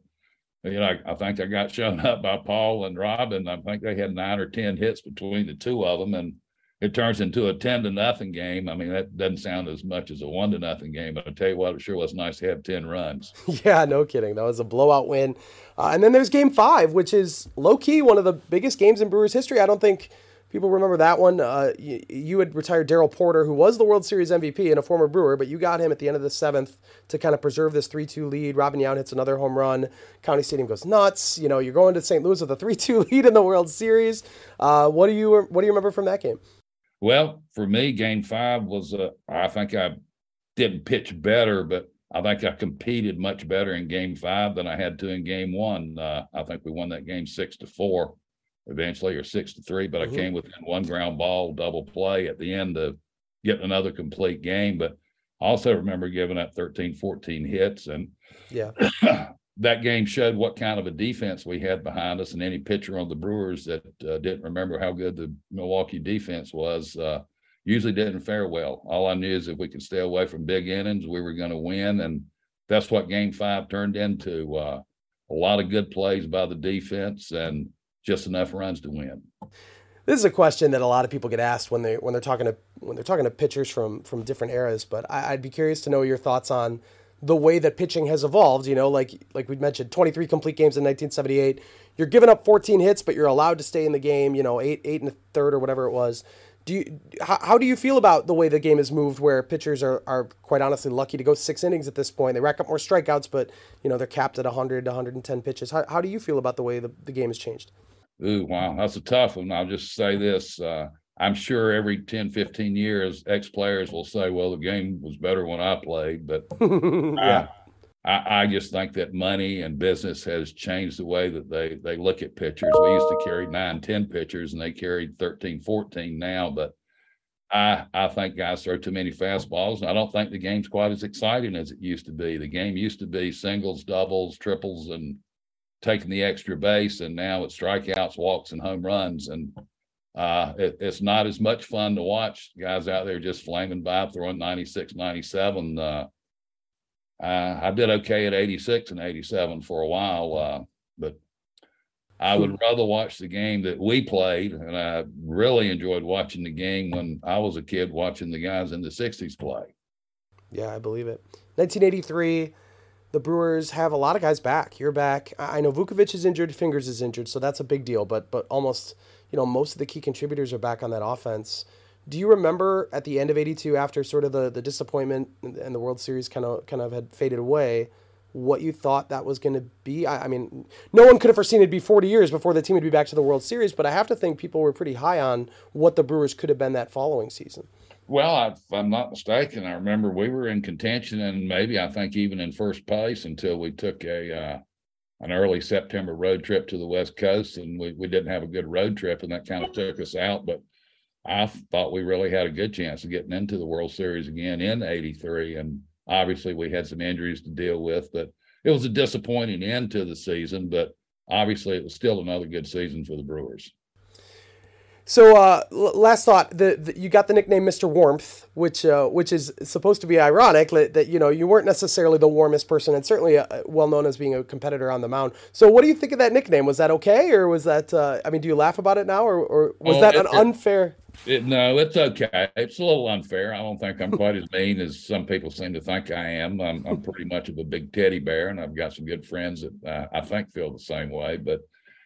I think I got shown up by Paul and Robin. I think they had 9 or 10 hits between the two of them, and it turns into a 10-0 game. I mean, that doesn't sound as much as a 1-0 game, but I tell you what, it sure was nice to have 10 runs. Yeah, no kidding. That was a blowout win. And then there's game 5, which is low-key one of the biggest games in Brewers history. I don't think people remember that one. You had retired Darrell Porter, who was the World Series MVP and a former Brewer, but you got him at the end of the 7th to kind of preserve this 3-2 lead. Robin Yount hits another home run. County Stadium goes nuts. You're going to St. Louis with a 3-2 lead in the World Series. What do you remember from that game? Well, for me, game 5 was, I think I didn't pitch better, but I think I competed much better in game 5 than I had to in game 1. I think we won that game 6-4 eventually, or 6-3, but I came within 1 ground ball double play at the end of getting another complete game. But I also remember giving up 13, 14 hits. And that game showed what kind of a defense we had behind us, and any pitcher on the Brewers that didn't remember how good the Milwaukee defense was usually didn't fare well. All I knew is if we could stay away from big innings, we were going to win, and that's what game 5 turned into. A lot of good plays by the defense and just enough runs to win. This is a question that a lot of people get asked when they're talking to pitchers from different eras, but I'd be curious to know your thoughts on the way that pitching has evolved. Like we mentioned, 23 complete games in 1978. You're giving up 14 hits, but you're allowed to stay in the game. 8 and a third or whatever it was. How do you feel about the way the game has moved, where pitchers are quite honestly lucky to go 6 innings at this point? They rack up more strikeouts, but they're capped at 100 to 110 pitches. How do you feel about the way the game has changed? Ooh, wow, that's a tough one. I'll just say this. I'm sure every 10, 15 years, ex-players will say, well, the game was better when I played. But I just think that money and business has changed the way that they look at pitchers. We used to carry 9, 10 pitchers, and they carried 13, 14 now. But I think guys throw too many fastballs, and I don't think the game's quite as exciting as it used to be. The game used to be singles, doubles, triples, and taking the extra base, and now it's strikeouts, walks, and home runs. And it's not as much fun to watch guys out there just flaming by, throwing 96, 97. I did okay at 86 and 87 for a while, but I would rather watch the game that we played, and I really enjoyed watching the game when I was a kid, watching the guys in the 60s play. Yeah, I believe it. 1983, the Brewers have a lot of guys back. You're back. I know Vukovich is injured, Fingers is injured, so that's a big deal, but almost, most of the key contributors are back on that offense. Do you remember at the end of 82, after sort of the disappointment and the World Series kind of had faded away, what you thought that was going to be? I mean, no one could have foreseen it'd be 40 years before the team would be back to the World Series, but I have to think people were pretty high on what the Brewers could have been that following season. Well, if I'm not mistaken, I remember we were in contention, and maybe I think even in first place, until we took an early September road trip to the West Coast, and we didn't have a good road trip, and that kind of took us out. But I thought we really had a good chance of getting into the World Series again in '83. And obviously we had some injuries to deal with, but it was a disappointing end to the season, but obviously it was still another good season for the Brewers. So, last thought: you got the nickname Mr. Warmth, which is supposed to be ironic that you weren't necessarily the warmest person, and certainly well known as being a competitor on the mound. So, what do you think of that nickname? Was that okay, or was that? Do you laugh about it now, or was that an unfair? No, it's okay. It's a little unfair. I don't think I'm quite as mean as some people seem to think I am. I'm pretty much of a big teddy bear, and I've got some good friends that I think feel the same way, but.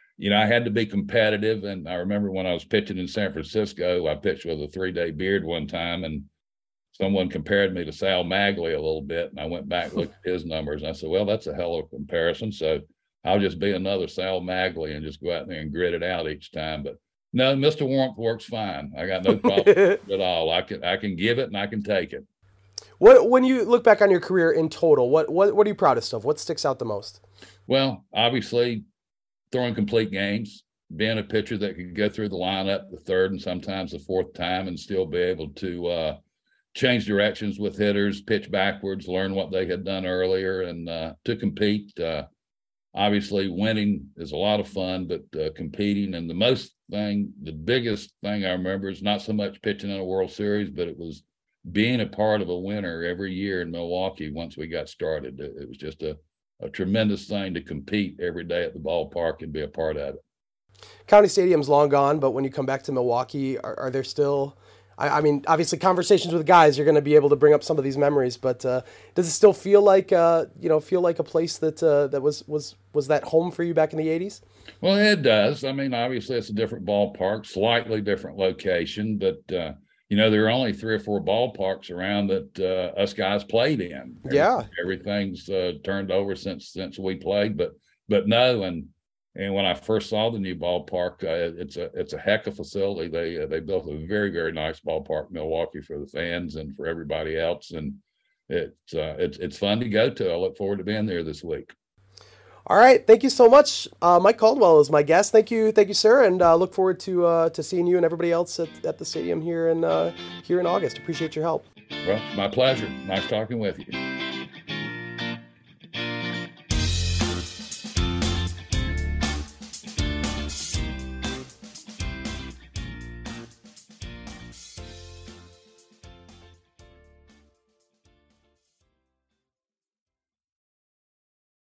I had to be competitive. And I remember when I was pitching in San Francisco, I pitched with a 3-day beard one time, and someone compared me to Sal Maglie a little bit. And I went back, looked at his numbers, and I said, well, that's a hell of a comparison. So I'll just be another Sal Maglie and just go out there and grit it out each time. But no, Mr. Warmth works fine. I got no problem at all. I can give it and I can take it. When you look back on your career in total, what are you proudest of? What sticks out the most? Well, obviously, throwing complete games, being a pitcher that could go through the lineup the third and sometimes the fourth time and still be able to change directions with hitters, pitch backwards, learn what they had done earlier, and to compete. Obviously, winning is a lot of fun, but competing, and the biggest thing I remember is not so much pitching in a World Series, but it was being a part of a winner every year in Milwaukee once we got started. It was just a tremendous thing to compete every day at the ballpark and be a part of it. County Stadium's long gone, but when you come back to Milwaukee, are there still, obviously conversations with guys, you're going to be able to bring up some of these memories, but does it still feel like a place that was that home for you back in the 80s? Well, it does. Obviously it's a different ballpark, slightly different location, but there are only 3 or 4 ballparks around that us guys played in. Everything's turned over since we played, but no. And when I first saw the new ballpark, it's a heck of a facility. They built a very, very nice ballpark in Milwaukee for the fans and for everybody else, and it's fun to go to. I look forward to being there this week. All right, thank you so much. Mike Caldwell is my guest. Thank you, sir, and look forward to seeing you and everybody else at the stadium here in August. Appreciate your help. Well, my pleasure. Nice talking with you.